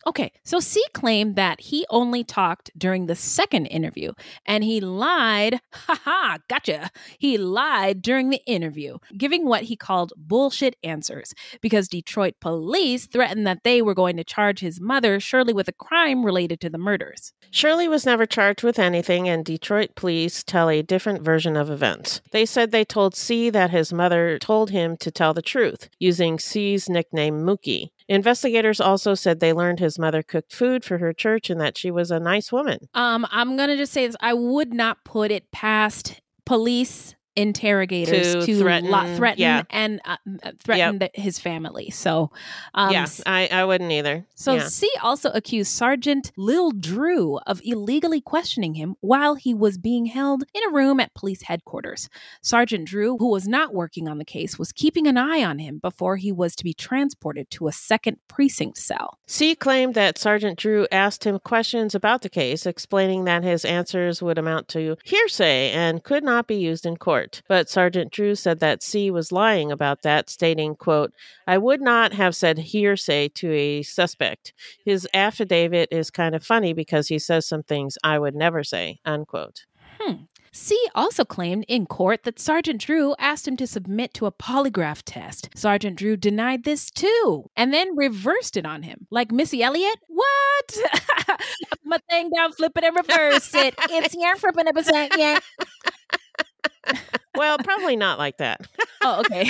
Okay, so C claimed that he only talked during the second interview, and he lied. Haha, gotcha. He lied during the interview, giving what he called bullshit answers, because Detroit police threatened that they were going to charge his mother, Shirley, with a crime related to the murders. Shirley was never charged with anything, and Detroit police tell a different version of events. They said they told C that his mother told him to tell the truth, using C's nickname Mookie. Investigators also said they learned his mother cooked food for her church and that she was a nice woman. I'm going to just say this. I would not put it past police interrogators to threaten and threaten his family. So, I wouldn't either. So C also accused Sergeant Lil Drew of illegally questioning him while he was being held in a room at police headquarters. Sergeant Drew, who was not working on the case, was keeping an eye on him before he was to be transported to a second precinct cell. C claimed that Sergeant Drew asked him questions about the case, explaining that his answers would amount to hearsay and could not be used in court. But Sergeant Drew said that C was lying about that, stating, quote, "I would not have said hearsay to a suspect. His affidavit is kind of funny because he says some things I would never say," unquote. C also claimed in court that Sergeant Drew asked him to submit to a polygraph test. Sergeant Drew denied this too, and then reversed it on him. Like Missy Elliott? What? Up my thing down, flip it and reverse it. It's your flipping a percent, yeah. Well, probably not like that. Oh, okay.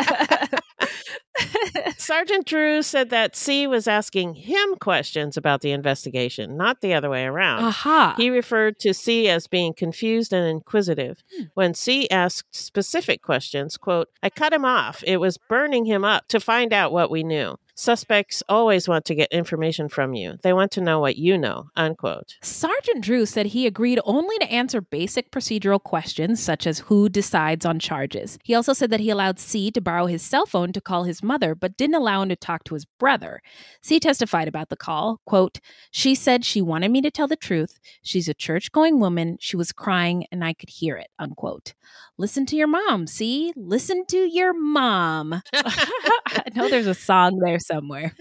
Sergeant Drew said that C was asking him questions about the investigation, not the other way around. Aha. He referred to C as being confused and inquisitive. When C asked specific questions, quote, "I cut him off. It was burning him up to find out what we knew. Suspects always want to get information from you. They want to know what you know," unquote. Sergeant Drew said he agreed only to answer basic procedural questions, such as who decides on charges. He also said that he allowed C to borrow his cell phone to call his mother, but didn't allow him to talk to his brother. C testified about the call, quote, "She said she wanted me to tell the truth. She's a church-going woman. She was crying and I could hear it," unquote. Listen to your mom, C. Listen to your mom. I know there's a song there somewhere.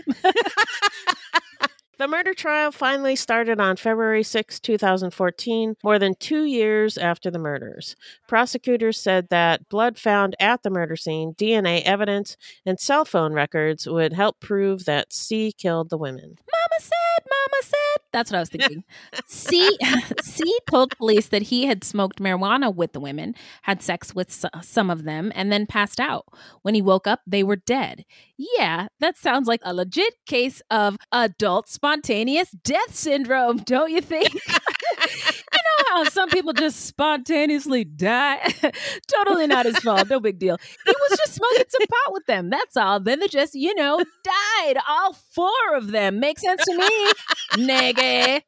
The murder trial finally started on February 6, 2014, more than 2 years after the murders. Prosecutors said that blood found at the murder scene, DNA evidence, and cell phone records would help prove that C killed the women. Mama said. That's what I was thinking. C told police that he had smoked marijuana with the women, had sex with some of them, and then passed out. When he woke up, they were dead. Yeah, that sounds like a legit case of adult spontaneous death syndrome, don't you think? You know how some people just spontaneously die? Totally not his fault. No big deal. He was just smoking some pot with them. That's all. Then they just, died. All 4 of them. Makes sense to me. Nigga.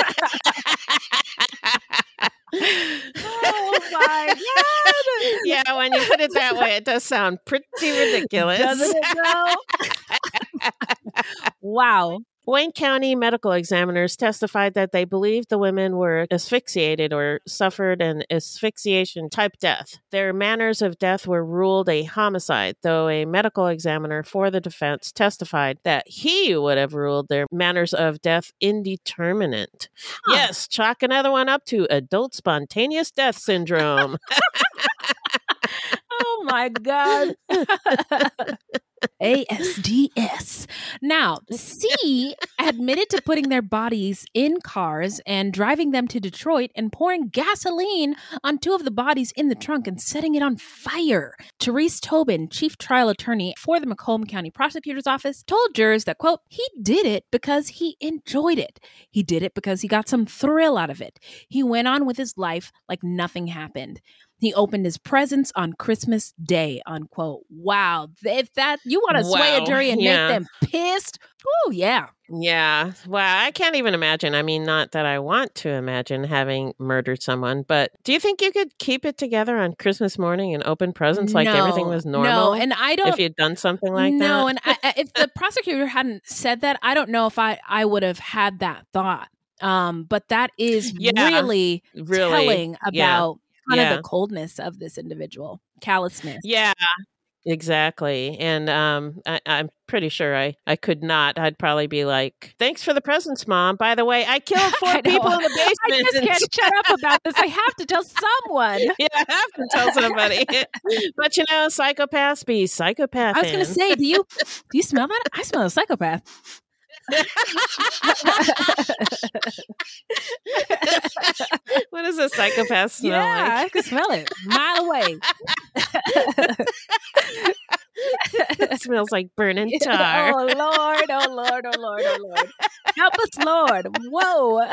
Oh my God. Yeah, when you put it that way, it does sound pretty ridiculous. Doesn't it though? Wow. Wayne County medical examiners testified that they believed the women were asphyxiated or suffered an asphyxiation-type death. Their manners of death were ruled a homicide, though a medical examiner for the defense testified that he would have ruled their manners of death indeterminate. Huh. Yes, chalk another one up to adult spontaneous death syndrome. Oh my God. ASDS. Now, C admitted to putting their bodies in cars and driving them to Detroit and pouring gasoline on 2 of the bodies in the trunk and setting it on fire. Therese Tobin, chief trial attorney for the Macomb County Prosecutor's Office, told jurors that, quote, "He did it because he enjoyed it. He did it because he got some thrill out of it. He went on with his life like nothing happened. He opened his presents on Christmas Day," unquote. Wow. If that, you want to sway a jury and make them pissed? Oh, yeah. Yeah. Wow. I can't even imagine. I mean, not that I want to imagine having murdered someone, but do you think you could keep it together on Christmas morning and open presents like everything was normal? No, and I don't. If you'd done something like that? No, and if the prosecutor hadn't said that, I don't know if I would have had that thought. But that is really telling about kind of the coldness of this individual, callousness. Yeah. Exactly. And I'm pretty sure I could not. I'd probably be like, thanks for the presents, Mom. By the way, I killed 4 people in the basement. I just can't shut up about this. I have to tell someone. Yeah, I have to tell somebody. But psychopaths be psychopathing. I was going to say, do you smell that? I smell a psychopath. What does a psychopath smell like? I can smell it a mile away. It smells like burning tar. Oh Lord, oh Lord, oh Lord, oh Lord. Help us, Lord. Whoa.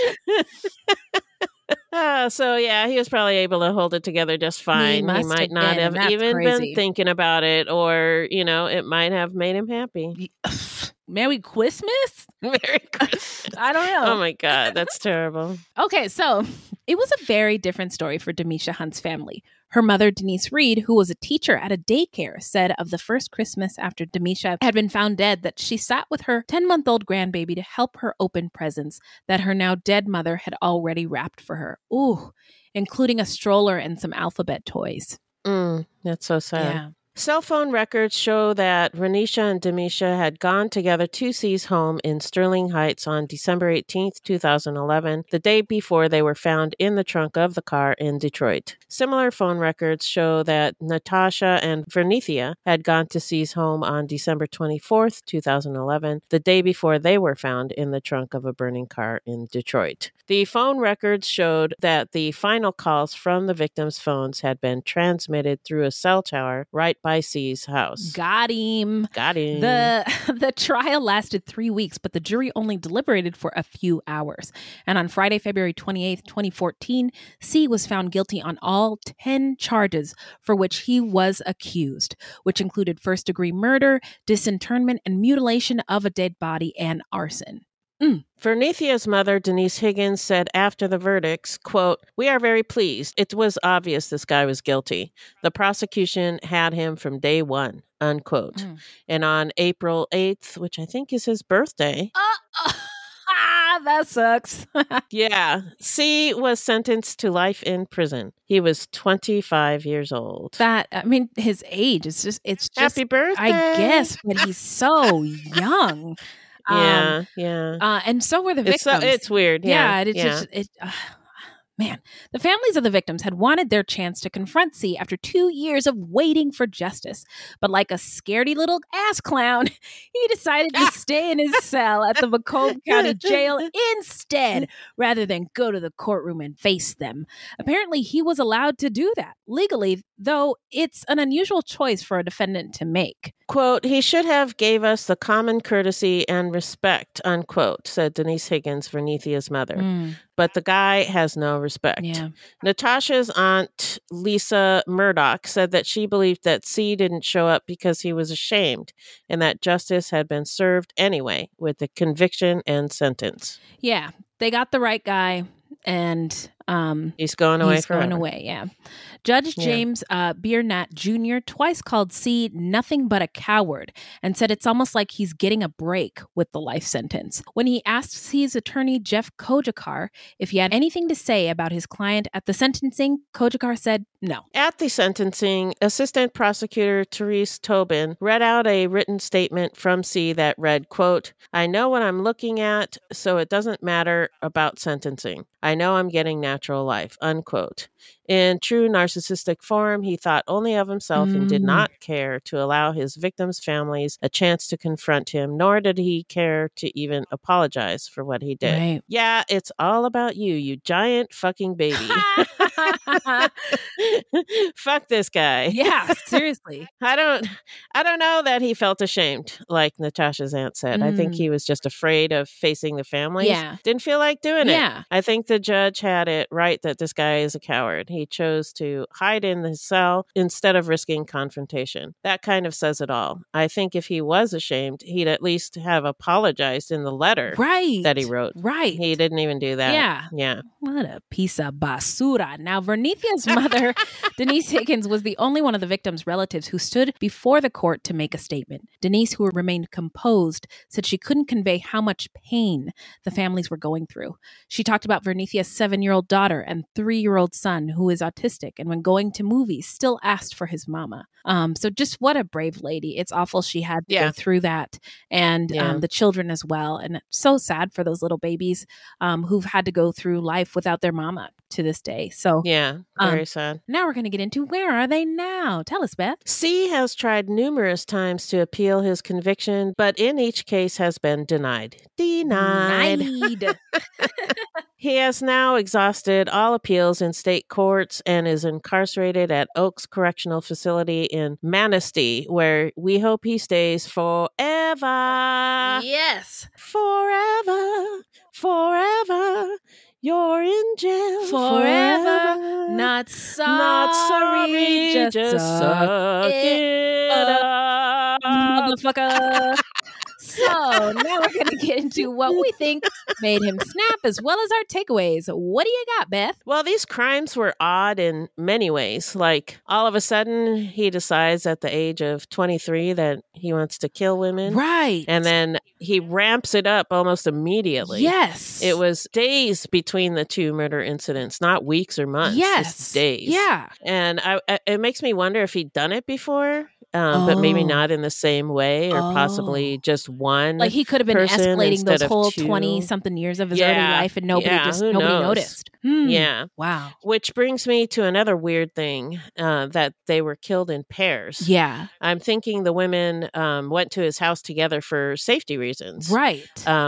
So yeah, he was probably able to hold it together just fine. He might not have even been thinking about it, or it might have made him happy. Merry Christmas? Merry Christmas. I don't know. Oh my God, that's terrible. Okay, so it was a very different story for Demisha Hunt's family. Her mother, Denise Reed, who was a teacher at a daycare, said of the first Christmas after Demisha had been found dead that she sat with her 10-month-old grandbaby to help her open presents that her now dead mother had already wrapped for her. Ooh, including a stroller and some alphabet toys. That's so sad. Yeah. Cell phone records show that Renisha and Demisha had gone together to C's home in Sterling Heights on December 18th, 2011, the day before they were found in the trunk of the car in Detroit. Similar phone records show that Natasha and Vernithia had gone to C's home on December 24th, 2011, the day before they were found in the trunk of a burning car in Detroit. The phone records showed that the final calls from the victims' phones had been transmitted through a cell tower right by C's house. Got him. The trial lasted 3 weeks, but the jury only deliberated for a few hours. And on Friday, February 28th, 2014, C was found guilty on all 10 charges for which he was accused, which included first-degree murder, disinterment, and mutilation of a dead body, and arson. Vernithia's mother, Denise Higgins, said after the verdicts, quote, "We are very pleased. It was obvious this guy was guilty. The prosecution had him from day one," unquote. And on April 8th, which I think is his birthday. That sucks. Yeah. C was sentenced to life in prison. He was 25 years old. His age is just, happy birthday. I guess, but he's so young. Yeah. And so were the victims. It's weird. Yeah. Man, the families of the victims had wanted their chance to confront C after 2 years of waiting for justice. But like a scaredy little ass clown, he decided to stay in his cell at the Macomb County Jail instead, rather than go to the courtroom and face them. Apparently, he was allowed to do that legally, though it's an unusual choice for a defendant to make. Quote, "He should have gave us the common courtesy and respect," unquote, said Denise Higgins, Vernithia's mother. But the guy has no respect. Yeah. Natasha's aunt, Lisa Murdoch, said that she believed that C didn't show up because he was ashamed and that justice had been served anyway with the conviction and sentence. Yeah, they got the right guy, and he's going away forever. Going away, yeah. Judge James Biernat Jr. twice called C nothing but a coward and said it's almost like he's getting a break with the life sentence. When he asked C's attorney, Jeff Kojakar, if he had anything to say about his client at the sentencing, Kojakar said no. At the sentencing, Assistant Prosecutor Therese Tobin read out a written statement from C that read, quote, "I know what I'm looking at, so it doesn't matter about sentencing. I know I'm getting natural life," unquote. In true narcissistic form, he thought only of himself and did not care to allow his victims' families a chance to confront him, nor did he care to even apologize for what he did. Right. Yeah, it's all about you, you giant fucking baby. Fuck this guy. Yeah, seriously. I don't know that he felt ashamed, like Natasha's aunt said. I think he was just afraid of facing the families. Yeah. Didn't feel like doing it. Yeah. I think the judge had it right that this guy is a coward. He chose to hide in his cell instead of risking confrontation. That kind of says it all. I think if he was ashamed, he'd at least have apologized in the letter that he wrote. Right. He didn't even do that. Yeah. What a piece of basura. Now, Vernithia's mother, Denise Higgins, was the only one of the victim's relatives who stood before the court to make a statement. Denise, who remained composed, said she couldn't convey how much pain the families were going through. She talked about Vernithia's 7-year-old daughter and 3-year-old son, who is autistic, and when going to movies, still asked for his mama. So just what a brave lady. It's awful she had to go through that, and the children as well. And it's so sad for those little babies who've had to go through life without their mama to this day. So very sad. Now we're going to get into where are they now? Tell us, Beth. C has tried numerous times to appeal his conviction, but in each case has been denied. Denied. He has now exhausted all appeals in state courts and is incarcerated at Oaks Correctional Facility in Manistee, where we hope he stays forever. Yes. Forever. Forever. You're in jail forever. Not sorry. Just suck it up. Motherfucker. So now we're going to get into what we think made him snap, as well as our takeaways. What do you got, Beth? Well, these crimes were odd in many ways. Like, all of a sudden, he decides at the age of 23 that he wants to kill women. Right. And then he ramps it up almost immediately. Yes. It was days between the two murder incidents, not weeks or months. Yes. Just days. Yeah. And it makes me wonder if he'd done it before. But maybe not in the same way, or possibly just one. Like he could have been escalating those whole 20-something years of his early life, and nobody noticed. Yeah. Wow. Which brings me to another weird thing, that they were killed in pairs. Yeah. I'm thinking the women went to his house together for safety reasons. Right.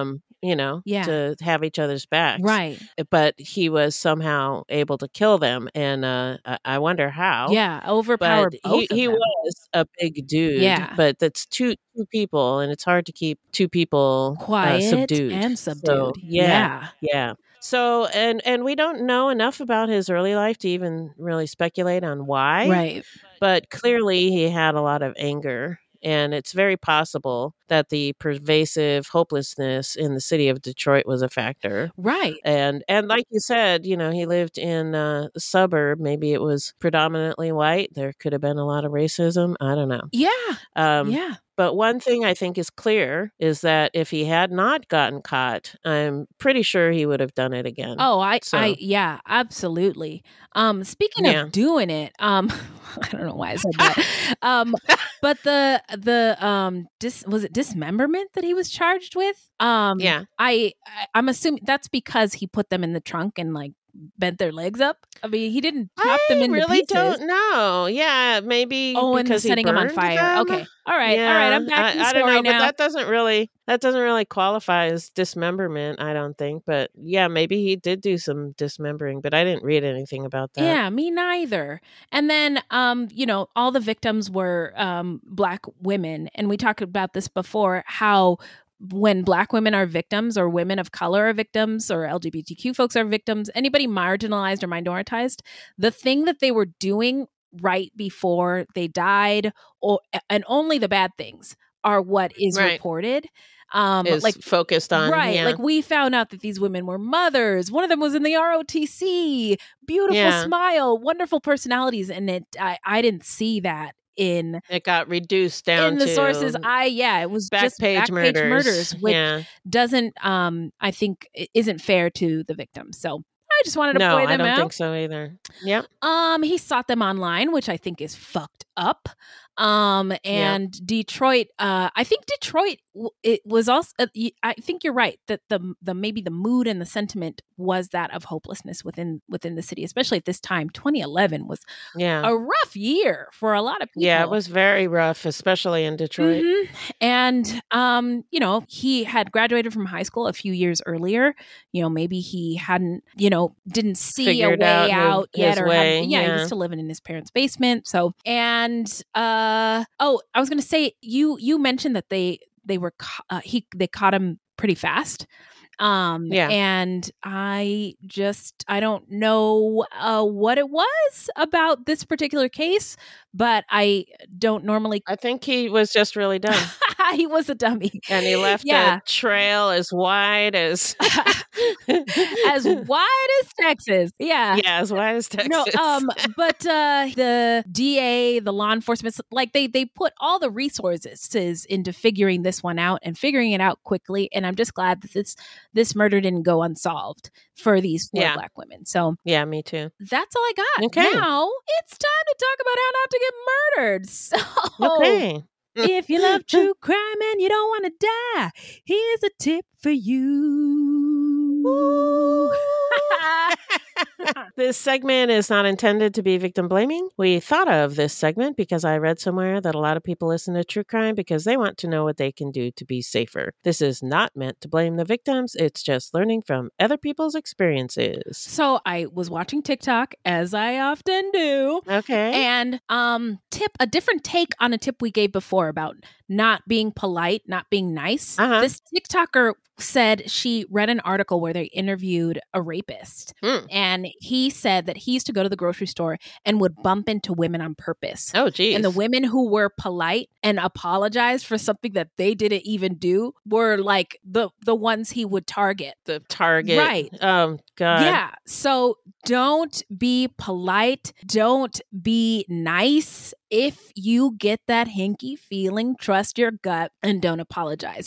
To have each other's backs. Right. But he was somehow able to kill them, and I wonder how. Yeah, overpowered both he was a big dude. Yeah. But that's two people, and it's hard to keep two people quiet subdued. and subdued. So, yeah. So, and we don't know enough about his early life to even really speculate on why. Right. But clearly he had a lot of anger. And it's very possible that the pervasive hopelessness in the city of Detroit was a factor. Right. And like you said, he lived in a suburb. Maybe it was predominantly white. There could have been a lot of racism. I don't know. Yeah. Yeah. But one thing I think is clear is that if he had not gotten caught, I'm pretty sure he would have done it again. Oh, yeah, absolutely. Speaking of doing it, I don't know why I said that. But was it dismemberment that he was charged with? Yeah. I'm assuming that's because he put them in the trunk and like bent their legs up. I mean, he didn't chop them into really pieces. Don't know. Yeah, maybe. Oh, and because setting them on fire. Them? Okay, all right. I'm back to the I story don't know, now. but that doesn't really qualify as dismemberment, I don't think. But yeah, maybe he did do some dismembering, but I didn't read anything about that. Yeah, me neither. And then, all the victims were Black women, and we talked about this before. How when Black women are victims, or women of color are victims, or LGBTQ folks are victims, anybody marginalized or minoritized, the thing that they were doing right before they died, and only the bad things are what is reported. Is like focused on. Right. Yeah. Like we found out that these women were mothers. One of them was in the ROTC. Beautiful smile, wonderful personalities. And I didn't see that it got reduced down in the to sources. It was just Backpage murders, which doesn't I think isn't fair to the victims. So I just wanted to point them out. No, I don't think so either. Yep. He sought them online, which I think is fucked up. Detroit, I think Detroit, it was also, I think you're right that the maybe the mood and the sentiment was that of hopelessness within the city, especially at this time. 2011 was a rough year for a lot of people. Yeah, it was very rough, especially in Detroit. Mm-hmm. And, he had graduated from high school a few years earlier. Maybe he hadn't, didn't see Figured a way out yet. He was still living in his parents' basement. So, and, I was going to say, you mentioned that they caught him pretty fast. And I don't know what it was about this particular case, but I don't normally. I think he was just really dumb. He was a dummy, and he left a trail as wide as as wide as Texas. Yeah, as wide as Texas. No, but the DA, the law enforcement, like they put all the resources into figuring this one out and figuring it out quickly. And I'm just glad that this murder didn't go unsolved for these 4 Black women. So yeah, me too. That's all I got. Okay. Now it's time to talk about how not to get murdered. So okay. If you love true crime and you don't want to die, here's a tip for you. This segment is not intended to be victim blaming. We thought of this segment because I read somewhere that a lot of people listen to true crime because they want to know what they can do to be safer. This is not meant to blame the victims. It's just learning from other people's experiences. So I was watching TikTok, as I often do. Okay. And a different take on a tip we gave before about not being polite, not being nice. This TikToker said she read an article where they interviewed a rapist. And he said that he used to go to the grocery store and would bump into women on purpose. Oh, geez. And the women who were polite and apologized for something that they didn't even do were like the ones he would target. The target. Right. Oh, God. Yeah. So don't be polite. Don't be nice. If you get that hinky feeling, trust your gut and don't apologize.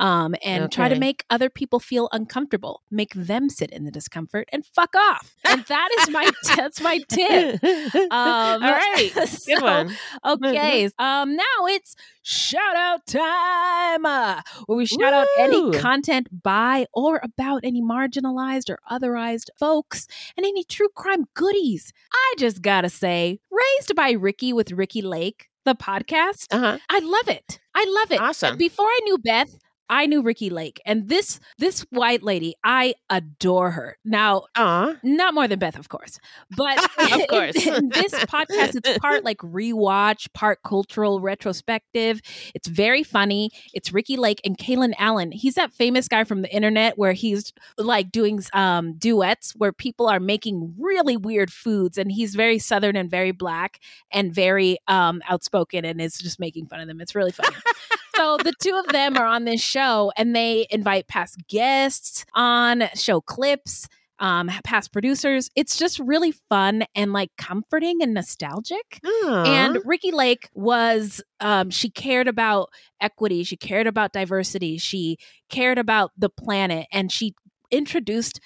And try to make other people feel uncomfortable. Make them sit in the discomfort and fuck off. And that's my tip. All right. Good one. Okay. Now it's shout out time, where we shout out any content by or about any marginalized or otherized folks and any true crime goodies. I just gotta say, Raised by Ricky with Ricky Lake, the podcast. I love it. Awesome. Before I knew Beth, I knew Ricky Lake, and this white lady, I adore her. Now, not more than Beth, of course, but of course, in this podcast, it's part like rewatch, part cultural retrospective. It's very funny. It's Ricky Lake and Kalen Allen. He's that famous guy from the internet where he's like doing duets where people are making really weird foods, and he's very Southern and very Black and very outspoken, and is just making fun of them. It's really funny. So the two of them are on this show, and they invite past guests on, show clips, past producers. It's just really fun and like comforting and nostalgic. Aww. And Ricky Lake was, she cared about equity. She cared about diversity. She cared about the planet, and she introduced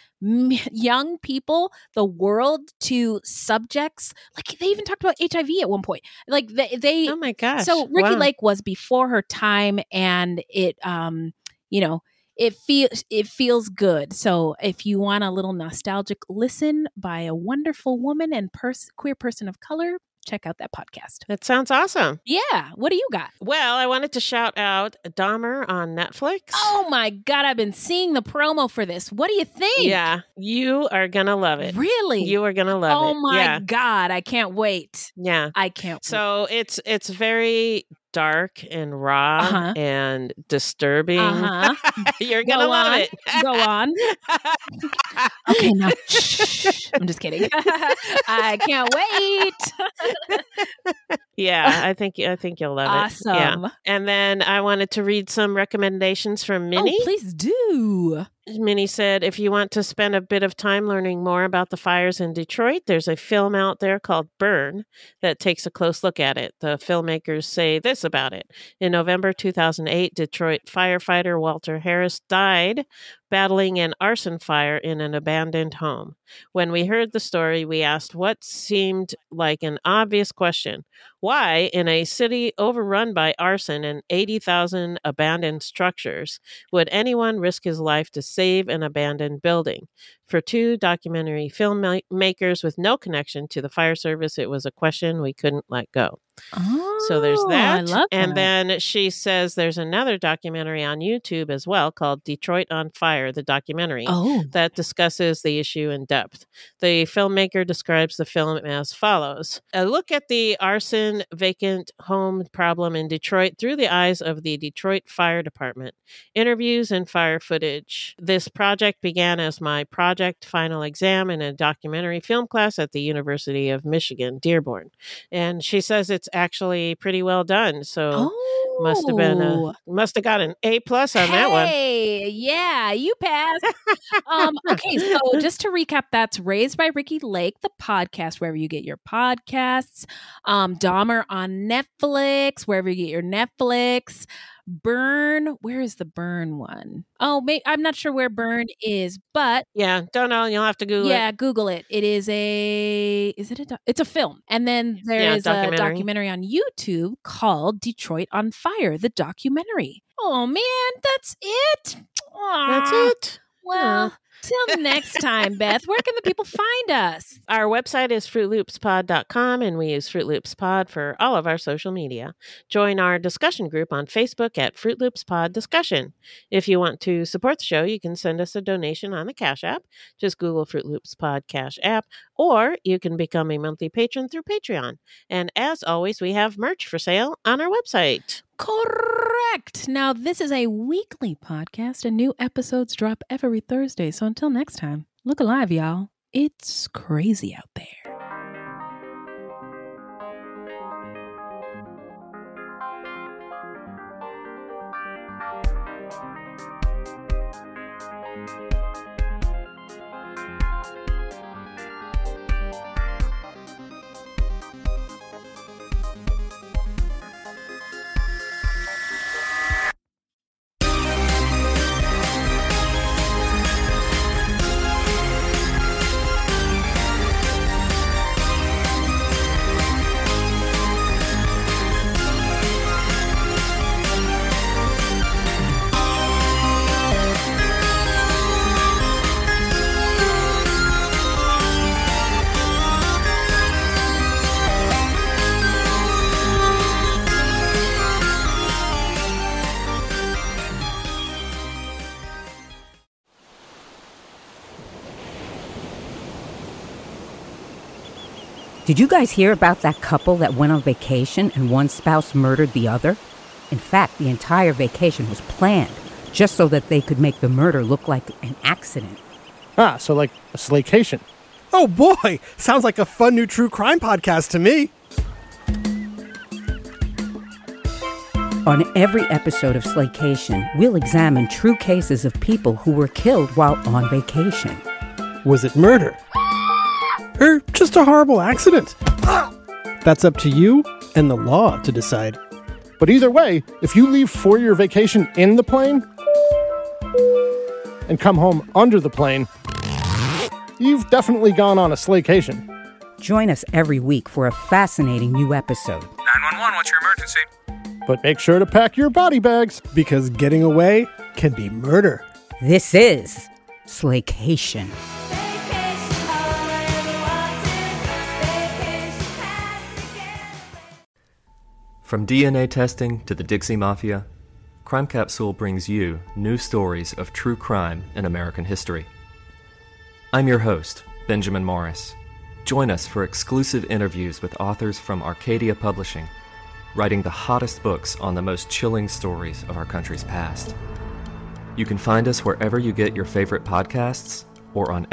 young people, the world, to subjects. Like they even talked about HIV at one point. Like they oh my gosh. So Ricky Lake was before her time, and it it feels good. So if you want a little nostalgic listen by a wonderful woman and queer person of color, check out that podcast. That sounds awesome. Yeah. What do you got? Well, I wanted to shout out Dahmer on Netflix. Oh my God. I've been seeing the promo for this. What do you think? Yeah. You are going to love it. Really? You are going to love it. Oh my God. I can't wait. Yeah. I can't wait. So it's very dark and raw and disturbing. You're going to love it. Go on. Okay, now, shh. I'm just kidding. I can't wait. Yeah, I think you'll love it. Awesome. Yeah. And then I wanted to read some recommendations from Minnie. Oh, please do. Minnie said, if you want to spend a bit of time learning more about the fires in Detroit, there's a film out there called Burn that takes a close look at it. The filmmakers say this about it. In November 2008, Detroit firefighter Walter Harris died battling an arson fire in an abandoned home. When we heard the story, we asked what seemed like an obvious question. Why, in a city overrun by arson and 80,000 abandoned structures, would anyone risk his life to save an abandoned building? For two documentary filmmakers with no connection to the fire service, it was a question we couldn't let go. Oh, so there's that. I love that. And then she says there's another documentary on YouTube as well called Detroit on Fire, the documentary, that discusses the issue in depth. The filmmaker describes the film as follows. A look at the arson vacant home problem in Detroit through the eyes of the Detroit Fire Department. Interviews and fire footage. This project began as my project final exam in a documentary film class at the University of Michigan, Dearborn. And she says it's actually pretty well done. So must have got an A+ on that one. Hey, yeah, you passed. Okay, so just to recap, that's Raised by Ricky Lake, the podcast, wherever you get your podcasts. Dahmer on Netflix, wherever you get your Netflix. Burn. Where is the Burn one? Oh, I'm not sure where Burn is, but yeah, don't know. You'll have to Google it. Yeah, Google it. It is it's a film. And then there is a documentary on YouTube called Detroit on Fire, the documentary. Oh man, that's it. Aww. That's it. Well, till next time, Beth, where can the people find us? Our website is fruitloopspod.com, and we use Fruit Loops Pod for all of our social media. Join our discussion group on Facebook at Fruit Loops Pod Discussion. If you want to support the show, you can send us a donation on the Cash App. Just Google Fruit Loops Pod Cash App, or you can become a monthly patron through Patreon. And as always, we have merch for sale on our website. Correct. Now, this is a weekly podcast, and new episodes drop every Thursday. So until next time, look alive, y'all. It's crazy out there. Did you guys hear about that couple that went on vacation and one spouse murdered the other? In fact, the entire vacation was planned just so that they could make the murder look like an accident. Ah, so like a slaycation. Oh boy, sounds like a fun new true crime podcast to me. On every episode of Slaycation, we'll examine true cases of people who were killed while on vacation. Was it murder? Or just a horrible accident? That's up to you and the law to decide. But either way, if you leave for your vacation in the plane and come home under the plane, you've definitely gone on a slaycation. Join us every week for a fascinating new episode. 911, what's your emergency? But make sure to pack your body bags, because getting away can be murder. This is Slaycation. From DNA testing to the Dixie Mafia, Crime Capsule brings you new stories of true crime in American history. I'm your host, Benjamin Morris. Join us for exclusive interviews with authors from Arcadia Publishing, writing the hottest books on the most chilling stories of our country's past. You can find us wherever you get your favorite podcasts or on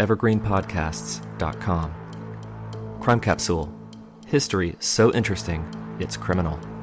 evergreenpodcasts.com. Crime Capsule. History so interesting, it's criminal.